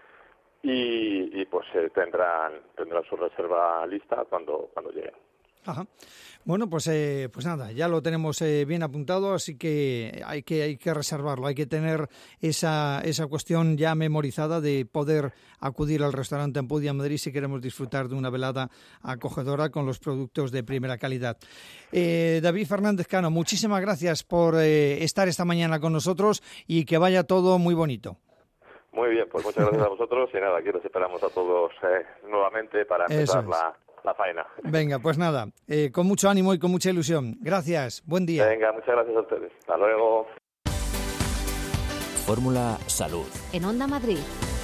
y pues tendrán su reserva lista cuando lleguen. Ajá. Bueno, pues nada, ya lo tenemos bien apuntado, así que hay que reservarlo, hay que tener esa cuestión ya memorizada de poder acudir al restaurante Ampudia Madrid si queremos disfrutar de una velada acogedora con los productos de primera calidad. David Fernández Cano, muchísimas gracias por estar esta mañana con nosotros y que vaya todo muy bonito. Muy bien, pues muchas gracias a vosotros y nada, aquí los esperamos a todos nuevamente para empezar la faena. Venga, pues nada, con mucho ánimo y con mucha ilusión. Gracias, buen día. Venga, muchas gracias a ustedes. Hasta luego. Fórmula Salud. En Onda Madrid.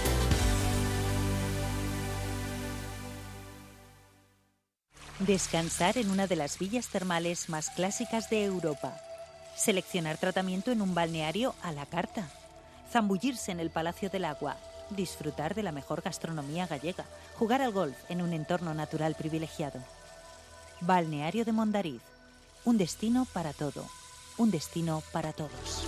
Descansar en una de las villas termales más clásicas de Europa. Seleccionar tratamiento en un balneario a la carta. Zambullirse en el Palacio del Agua. Disfrutar de la mejor gastronomía gallega, jugar al golf en un entorno natural privilegiado. Balneario de Mondariz, un destino para todo, un destino para todos.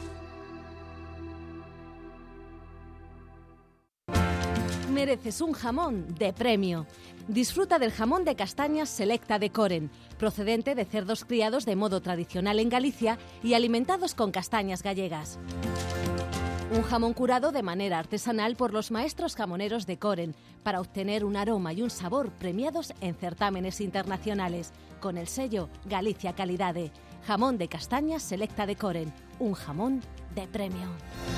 Mereces un jamón de premio. Disfruta del jamón de castañas Selecta de Coren, procedente de cerdos criados de modo tradicional en Galicia y alimentados con castañas gallegas. Un jamón curado de manera artesanal por los maestros jamoneros de Coren para obtener un aroma y un sabor premiados en certámenes internacionales con el sello Galicia Calidade. Jamón de castañas Selecta de Coren, un jamón de premio.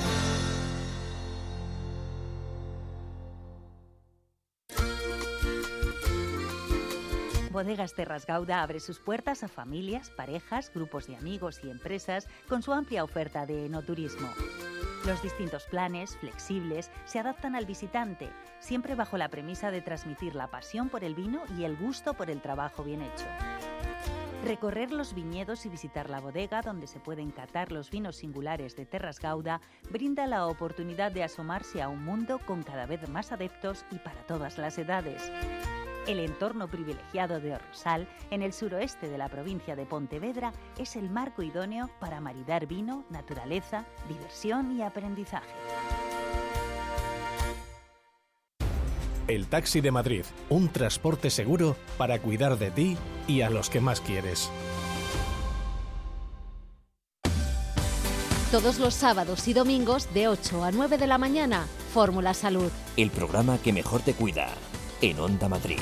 Bodegas Terras Gauda abre sus puertas a familias, parejas, grupos de amigos y empresas con su amplia oferta de enoturismo. Los distintos planes, flexibles, se adaptan al visitante, siempre bajo la premisa de transmitir la pasión por el vino y el gusto por el trabajo bien hecho. Recorrer los viñedos y visitar la bodega donde se pueden catar los vinos singulares de Terras Gauda brinda la oportunidad de asomarse a un mundo con cada vez más adeptos y para todas las edades. El entorno privilegiado de Orrosal, en el suroeste de la provincia de Pontevedra, es el marco idóneo para maridar vino, naturaleza, diversión y aprendizaje. El Taxi de Madrid, un transporte seguro para cuidar de ti y a los que más quieres. Todos los sábados y domingos de 8 a 9 de la mañana, Fórmula Salud. El programa que mejor te cuida, en Onda Madrid.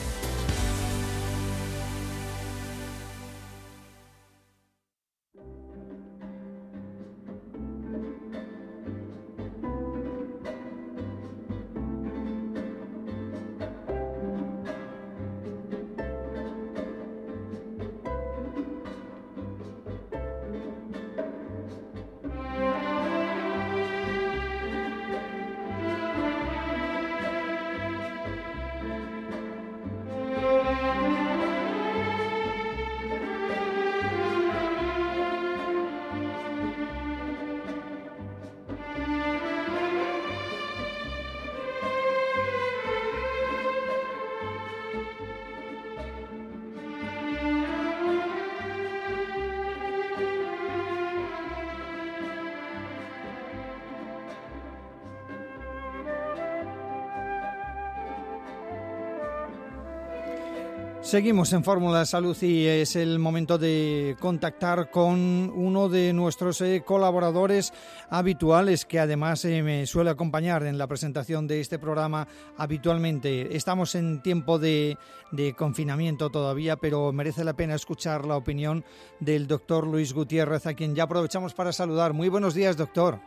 Seguimos en Fórmula Salud y es el momento de contactar con uno de nuestros colaboradores habituales que además me suele acompañar en la presentación de este programa habitualmente. Estamos en tiempo de confinamiento todavía, pero merece la pena escuchar la opinión del doctor Luis Gutiérrez, a quien ya aprovechamos para saludar. Muy buenos días, doctor.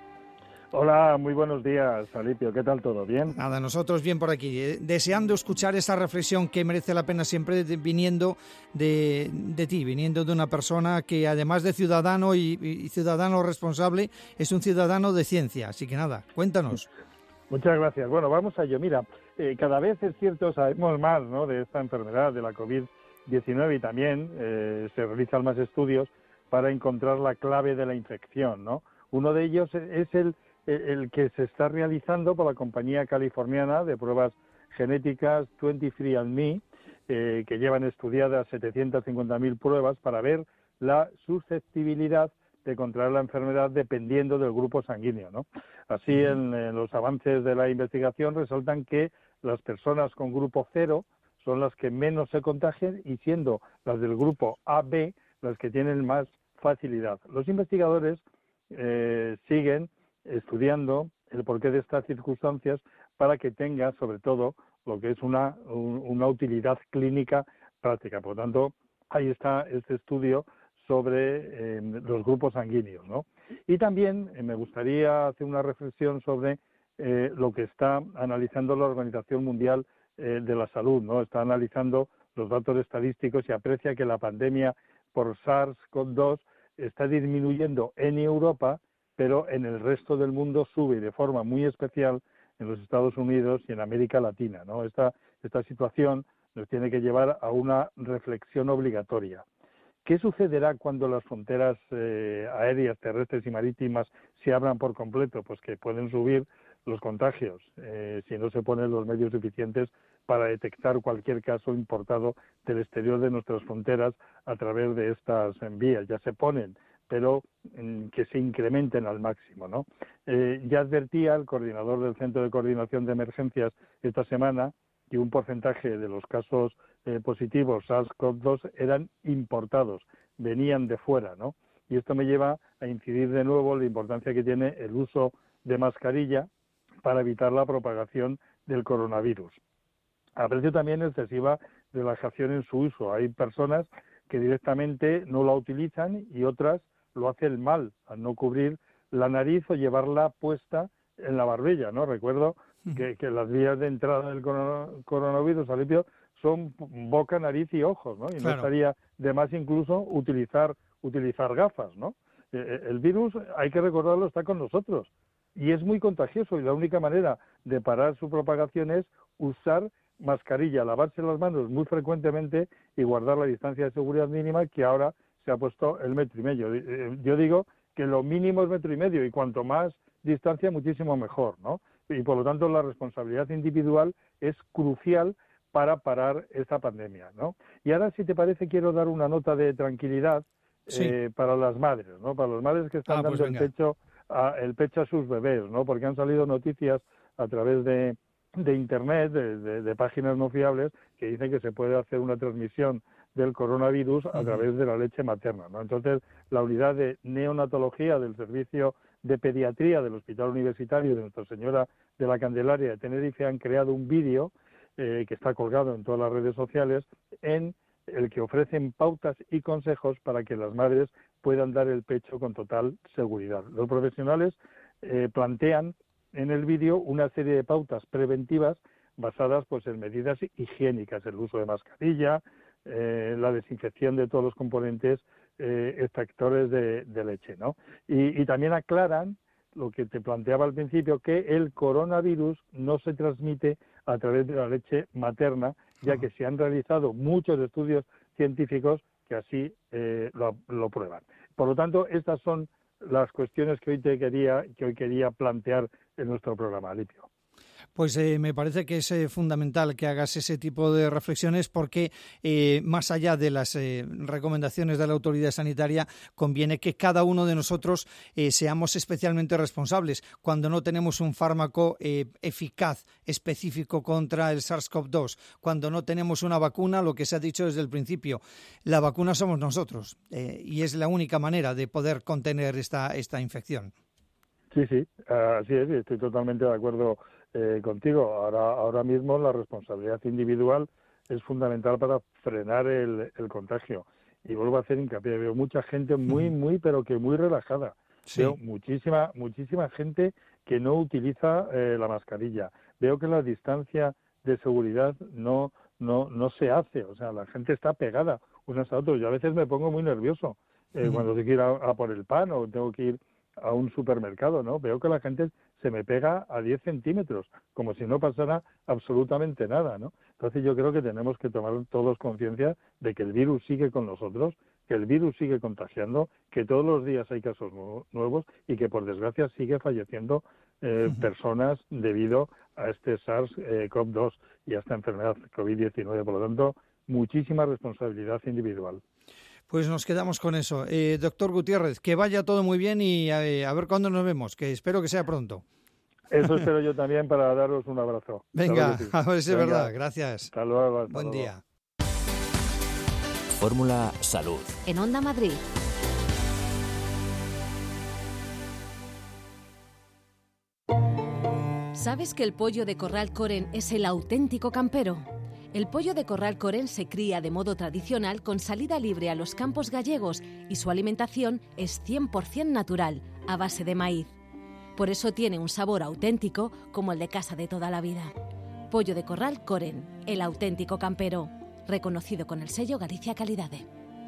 Hola, muy buenos días, Alipio. ¿Qué tal todo? ¿Bien? Nada, nosotros bien por aquí, deseando escuchar esa reflexión que merece la pena siempre viniendo de ti, viniendo de una persona que además de ciudadano y ciudadano responsable, es un ciudadano de ciencia. Así que nada, cuéntanos. Muchas gracias. Bueno, vamos a ello. Mira, cada vez es cierto, sabemos más, ¿no?, de esta enfermedad, de la COVID-19 y también se realizan más estudios para encontrar la clave de la infección, ¿no? Uno de ellos es el que se está realizando por la compañía californiana de pruebas genéticas 23andMe, que llevan estudiadas 750.000 pruebas para ver la susceptibilidad de contraer la enfermedad dependiendo del grupo sanguíneo, ¿no? Así, en los avances de la investigación resaltan que las personas con grupo 0 son las que menos se contagian y siendo las del grupo AB las que tienen más facilidad. Los investigadores siguen estudiando el porqué de estas circunstancias para que tenga, sobre todo, lo que es una utilidad clínica práctica. Por lo tanto, ahí está este estudio sobre los grupos sanguíneos, ¿no? Y también me gustaría hacer una reflexión sobre lo que está analizando la Organización Mundial de la Salud, ¿no? Está analizando los datos estadísticos y aprecia que la pandemia por SARS-CoV-2 está disminuyendo en Europa, pero en el resto del mundo sube de forma muy especial en los Estados Unidos y en América Latina, ¿no? Esta situación nos tiene que llevar a una reflexión obligatoria. ¿Qué sucederá cuando las fronteras aéreas, terrestres y marítimas se abran por completo? Pues que pueden subir los contagios si no se ponen los medios suficientes para detectar cualquier caso importado del exterior de nuestras fronteras a través de estas vías. Ya se ponen, pero que se incrementen al máximo, ¿no? Ya advertía el coordinador del Centro de Coordinación de Emergencias esta semana que un porcentaje de los casos positivos SARS-CoV-2 eran importados, venían de fuera, ¿no? Y esto me lleva a incidir de nuevo en la importancia que tiene el uso de mascarilla para evitar la propagación del coronavirus. Aprecio también excesiva relajación en su uso. Hay personas que directamente no la utilizan y otras lo hacen mal al no cubrir la nariz o llevarla puesta en la barbilla, ¿no? Recuerdo que las vías de entrada del coronavirus, Alipio, son boca, nariz y ojos, ¿no? Y no estaría de más incluso utilizar gafas, ¿no? El virus, hay que recordarlo, está con nosotros y es muy contagioso y la única manera de parar su propagación es usar mascarilla, lavarse las manos muy frecuentemente y guardar la distancia de seguridad mínima, que ahora se ha puesto el 1,5 metros. Yo digo que lo mínimo es 1,5 metros y cuanto más distancia muchísimo mejor, ¿no? Y por lo tanto la responsabilidad individual es crucial para parar esta pandemia, ¿no? Y ahora, si te parece, quiero dar una nota de tranquilidad para las madres, ¿no? Para las madres que están dando el pecho a sus bebés, ¿no? Porque han salido noticias a través de Internet, de páginas no fiables, que dicen que se puede hacer una transmisión del coronavirus a través de la leche materna, ¿no? Entonces, la unidad de neonatología del Servicio de Pediatría del Hospital Universitario de Nuestra Señora de la Candelaria de Tenerife han creado un vídeo que está colgado en todas las redes sociales, en el que ofrecen pautas y consejos para que las madres puedan dar el pecho con total seguridad. Los profesionales plantean en el vídeo una serie de pautas preventivas basadas pues en medidas higiénicas, el uso de mascarilla, la desinfección de todos los componentes extractores de leche, ¿no? Y también aclaran lo que te planteaba al principio, que el coronavirus no se transmite a través de la leche materna, ya que se han realizado muchos estudios científicos que así lo prueban. Por lo tanto, estas son las cuestiones que hoy quería plantear en nuestro programa, Alipio. Pues me parece que es fundamental que hagas ese tipo de reflexiones porque más allá de las recomendaciones de la autoridad sanitaria, conviene que cada uno de nosotros seamos especialmente responsables. Cuando no tenemos un fármaco eficaz, específico contra el SARS-CoV-2, cuando no tenemos una vacuna, lo que se ha dicho desde el principio, la vacuna somos nosotros y es la única manera de poder contener esta infección. Sí, así es, estoy totalmente de acuerdo contigo. Ahora mismo la responsabilidad individual es fundamental para frenar el contagio. Y vuelvo a hacer hincapié, veo mucha gente pero que muy relajada. Sí. Veo muchísima gente que no utiliza la mascarilla. Veo que la distancia de seguridad no se hace, o sea, la gente está pegada unos a otros. Yo a veces me pongo muy nervioso cuando tengo que ir a por el pan o tengo que ir a un supermercado, ¿no? Veo que la gente se me pega a 10 centímetros, como si no pasara absolutamente nada, ¿no? Entonces yo creo que tenemos que tomar todos conciencia de que el virus sigue con nosotros, que el virus sigue contagiando, que todos los días hay casos nuevos y que por desgracia sigue falleciendo personas debido a este SARS-CoV-2 y a esta enfermedad COVID-19. Por lo tanto, muchísima responsabilidad individual. Pues nos quedamos con eso. Doctor Gutiérrez, que vaya todo muy bien y a ver cuándo nos vemos, que espero que sea pronto. Eso espero yo también para daros un abrazo. Venga, a ver si es verdad. Gracias. Hasta luego. Buen día. Fórmula Salud. En Onda Madrid. ¿Sabes que el pollo de Corral Coren es el auténtico campero? El pollo de Corral Coren se cría de modo tradicional con salida libre a los campos gallegos y su alimentación es 100% natural, a base de maíz. Por eso tiene un sabor auténtico como el de casa de toda la vida. Pollo de Corral Coren, el auténtico campero, reconocido con el sello Galicia Calidade.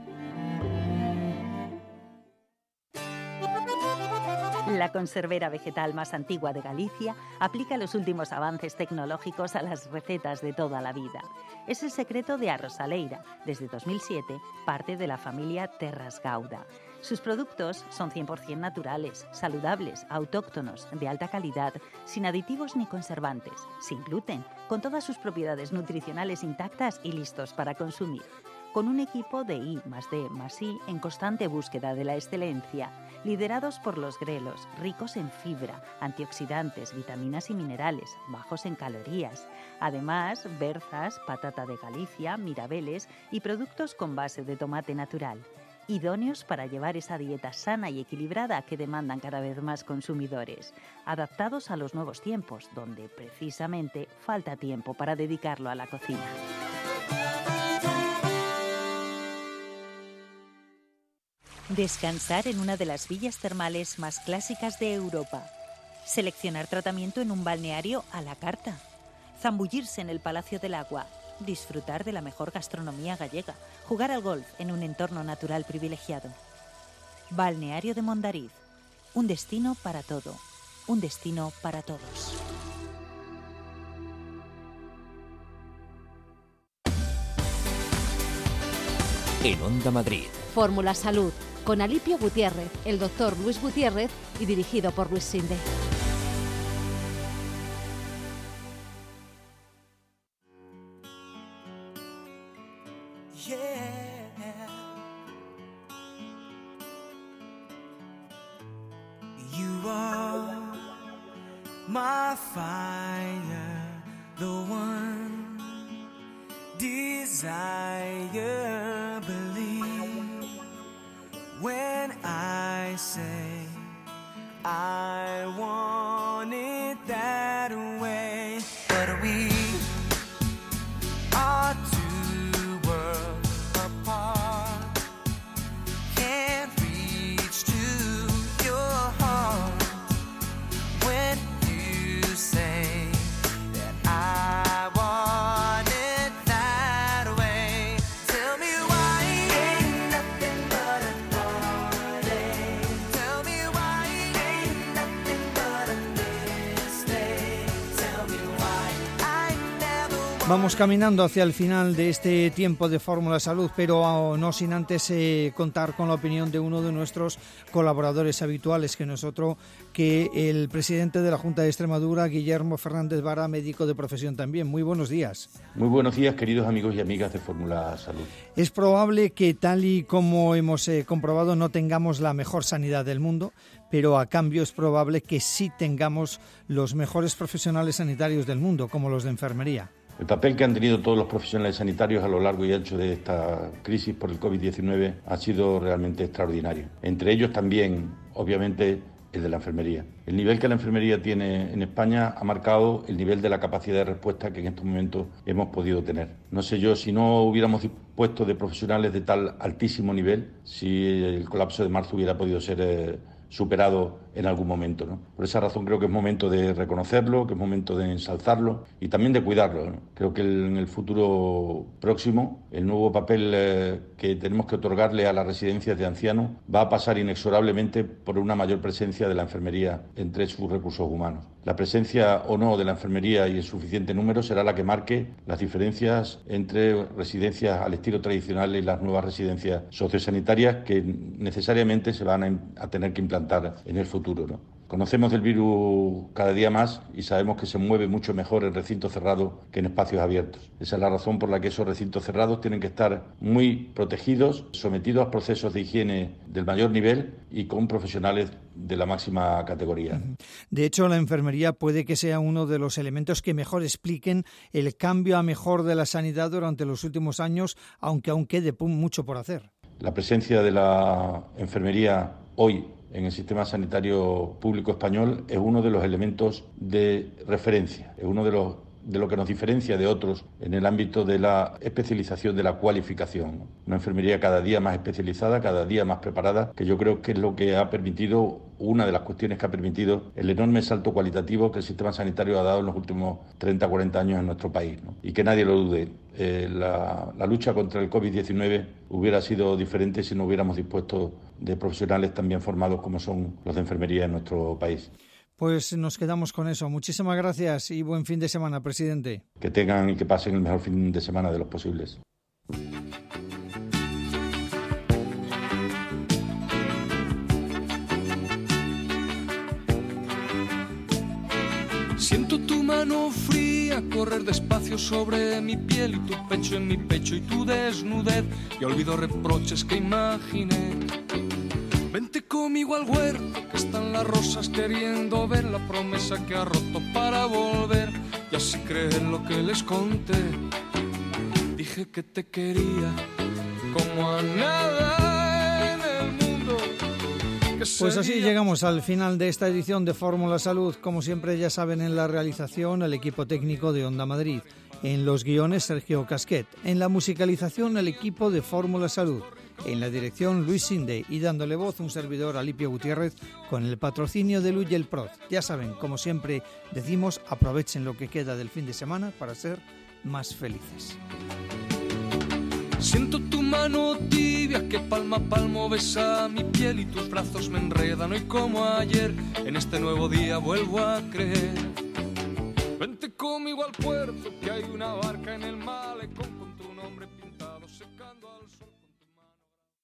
La conservera vegetal más antigua de Galicia aplica los últimos avances tecnológicos a las recetas de toda la vida. Es el secreto de Arrosaleira, desde 2007, parte de la familia Terras Gauda. Sus productos son 100% naturales, saludables, autóctonos, de alta calidad, sin aditivos ni conservantes, sin gluten, con todas sus propiedades nutricionales intactas y listos para consumir. Con un equipo de I+D+I en constante búsqueda de la excelencia, liderados por los grelos, ricos en fibra, antioxidantes, vitaminas y minerales, bajos en calorías. Además, berzas, patata de Galicia, mirabeles y productos con base de tomate natural. idóneos para llevar esa dieta sana y equilibrada que demandan cada vez más consumidores, adaptados a los nuevos tiempos, donde precisamente falta tiempo para dedicarlo a la cocina. Descansar en una de las villas termales más clásicas de Europa. Seleccionar tratamiento en un balneario a la carta. Zambullirse en el Palacio del Agua. Disfrutar de la mejor gastronomía gallega. Jugar al golf en un entorno natural privilegiado. Balneario de Mondariz. Un destino para todo. Un destino para todos. En Onda Madrid. Fórmula Salud, con Alipio Gutiérrez, el doctor Luis Gutiérrez y dirigido por Luis Sinde. You are my fire, the one desire, believe when I say I want it that way. But we are two worlds apart, can't reach to your heart when you say that I want it that way. Tell me why ain't nothing but a heartache. Tell me why ain't nothing but a mistake. Tell me why I never Vamos caminando hacia el final de este tiempo de Fórmula Salud, pero no sin antes contar con la opinión de uno de nuestros colaboradores habituales, que no es otro que el presidente de la Junta de Extremadura, Guillermo Fernández Vara, médico de profesión también. Muy buenos días. Muy buenos días, queridos amigos y amigas de Fórmula Salud. Es probable que, tal y como hemos comprobado, no tengamos la mejor sanidad del mundo, pero a cambio es probable que sí tengamos los mejores profesionales sanitarios del mundo, como los de enfermería. El papel que han tenido todos los profesionales sanitarios a lo largo y ancho de esta crisis por el COVID-19 ha sido realmente extraordinario. Entre ellos también, obviamente, el de la enfermería. El nivel que la enfermería tiene en España ha marcado el nivel de la capacidad de respuesta que en estos momentos hemos podido tener. No sé yo, si no hubiéramos dispuesto de profesionales de tal altísimo nivel, si el colapso de marzo hubiera podido ser superado en algún momento, ¿no? Por esa razón creo que es momento de reconocerlo, que es momento de ensalzarlo y también de cuidarlo, ¿no? Creo que en el futuro próximo el nuevo papel que tenemos que otorgarle a las residencias de ancianos va a pasar inexorablemente por una mayor presencia de la enfermería entre sus recursos humanos. La presencia o no de la enfermería y en suficiente número será la que marque las diferencias entre residencias al estilo tradicional y las nuevas residencias sociosanitarias que necesariamente se van a tener que implantar en el futuro, ¿no? Conocemos del virus cada día más y sabemos que se mueve mucho mejor en recintos cerrados que en espacios abiertos. Esa es la razón por la que esos recintos cerrados tienen que estar muy protegidos, sometidos a procesos de higiene del mayor nivel y con profesionales de la máxima categoría. De hecho, la enfermería puede que sea uno de los elementos que mejor expliquen el cambio a mejor de la sanidad durante los últimos años, aunque aún quede mucho por hacer. La presencia de la enfermería hoy en el sistema sanitario público español es uno de los elementos de referencia, es uno de lo que nos diferencia de otros en el ámbito de la especialización, de la cualificación. Una enfermería cada día más especializada, cada día más preparada, que yo creo que es lo que ha permitido, una de las cuestiones que ha permitido el enorme salto cualitativo que el sistema sanitario ha dado en los últimos 30, 40 años en nuestro país, ¿no? Y que nadie lo dude. La lucha contra el COVID-19 hubiera sido diferente si no hubiéramos dispuesto de profesionales también formados como son los de enfermería en nuestro país. Pues nos quedamos con eso. Muchísimas gracias y buen fin de semana, presidente. Que tengan y que pasen el mejor fin de semana de los posibles. Siento tu mano fría correr despacio sobre mi piel y tu pecho en mi pecho y tu desnudez. Y olvido reproches que imaginé. Vente conmigo al huerto, que están las rosas queriendo ver la promesa que ha roto para volver. Y así creer lo que les conté. Dije que te quería como a nada Pues así llegamos al final de esta edición de Fórmula Salud. Como siempre, ya saben, en la realización el equipo técnico de Onda Madrid, en los guiones Sergio Casquet, en la musicalización el equipo de Fórmula Salud, en la dirección Luis Sinde y dándole voz un servidor Alipio Gutiérrez con el patrocinio de Luyel Proz. Ya saben, como siempre decimos, aprovechen lo que queda del fin de semana para ser más felices. Siento tu mano tibia que palmo a palmo besa mi piel y tus brazos me enredan hoy como ayer. En este nuevo día vuelvo a creer. Vente conmigo al puerto que hay una barca en el malecón.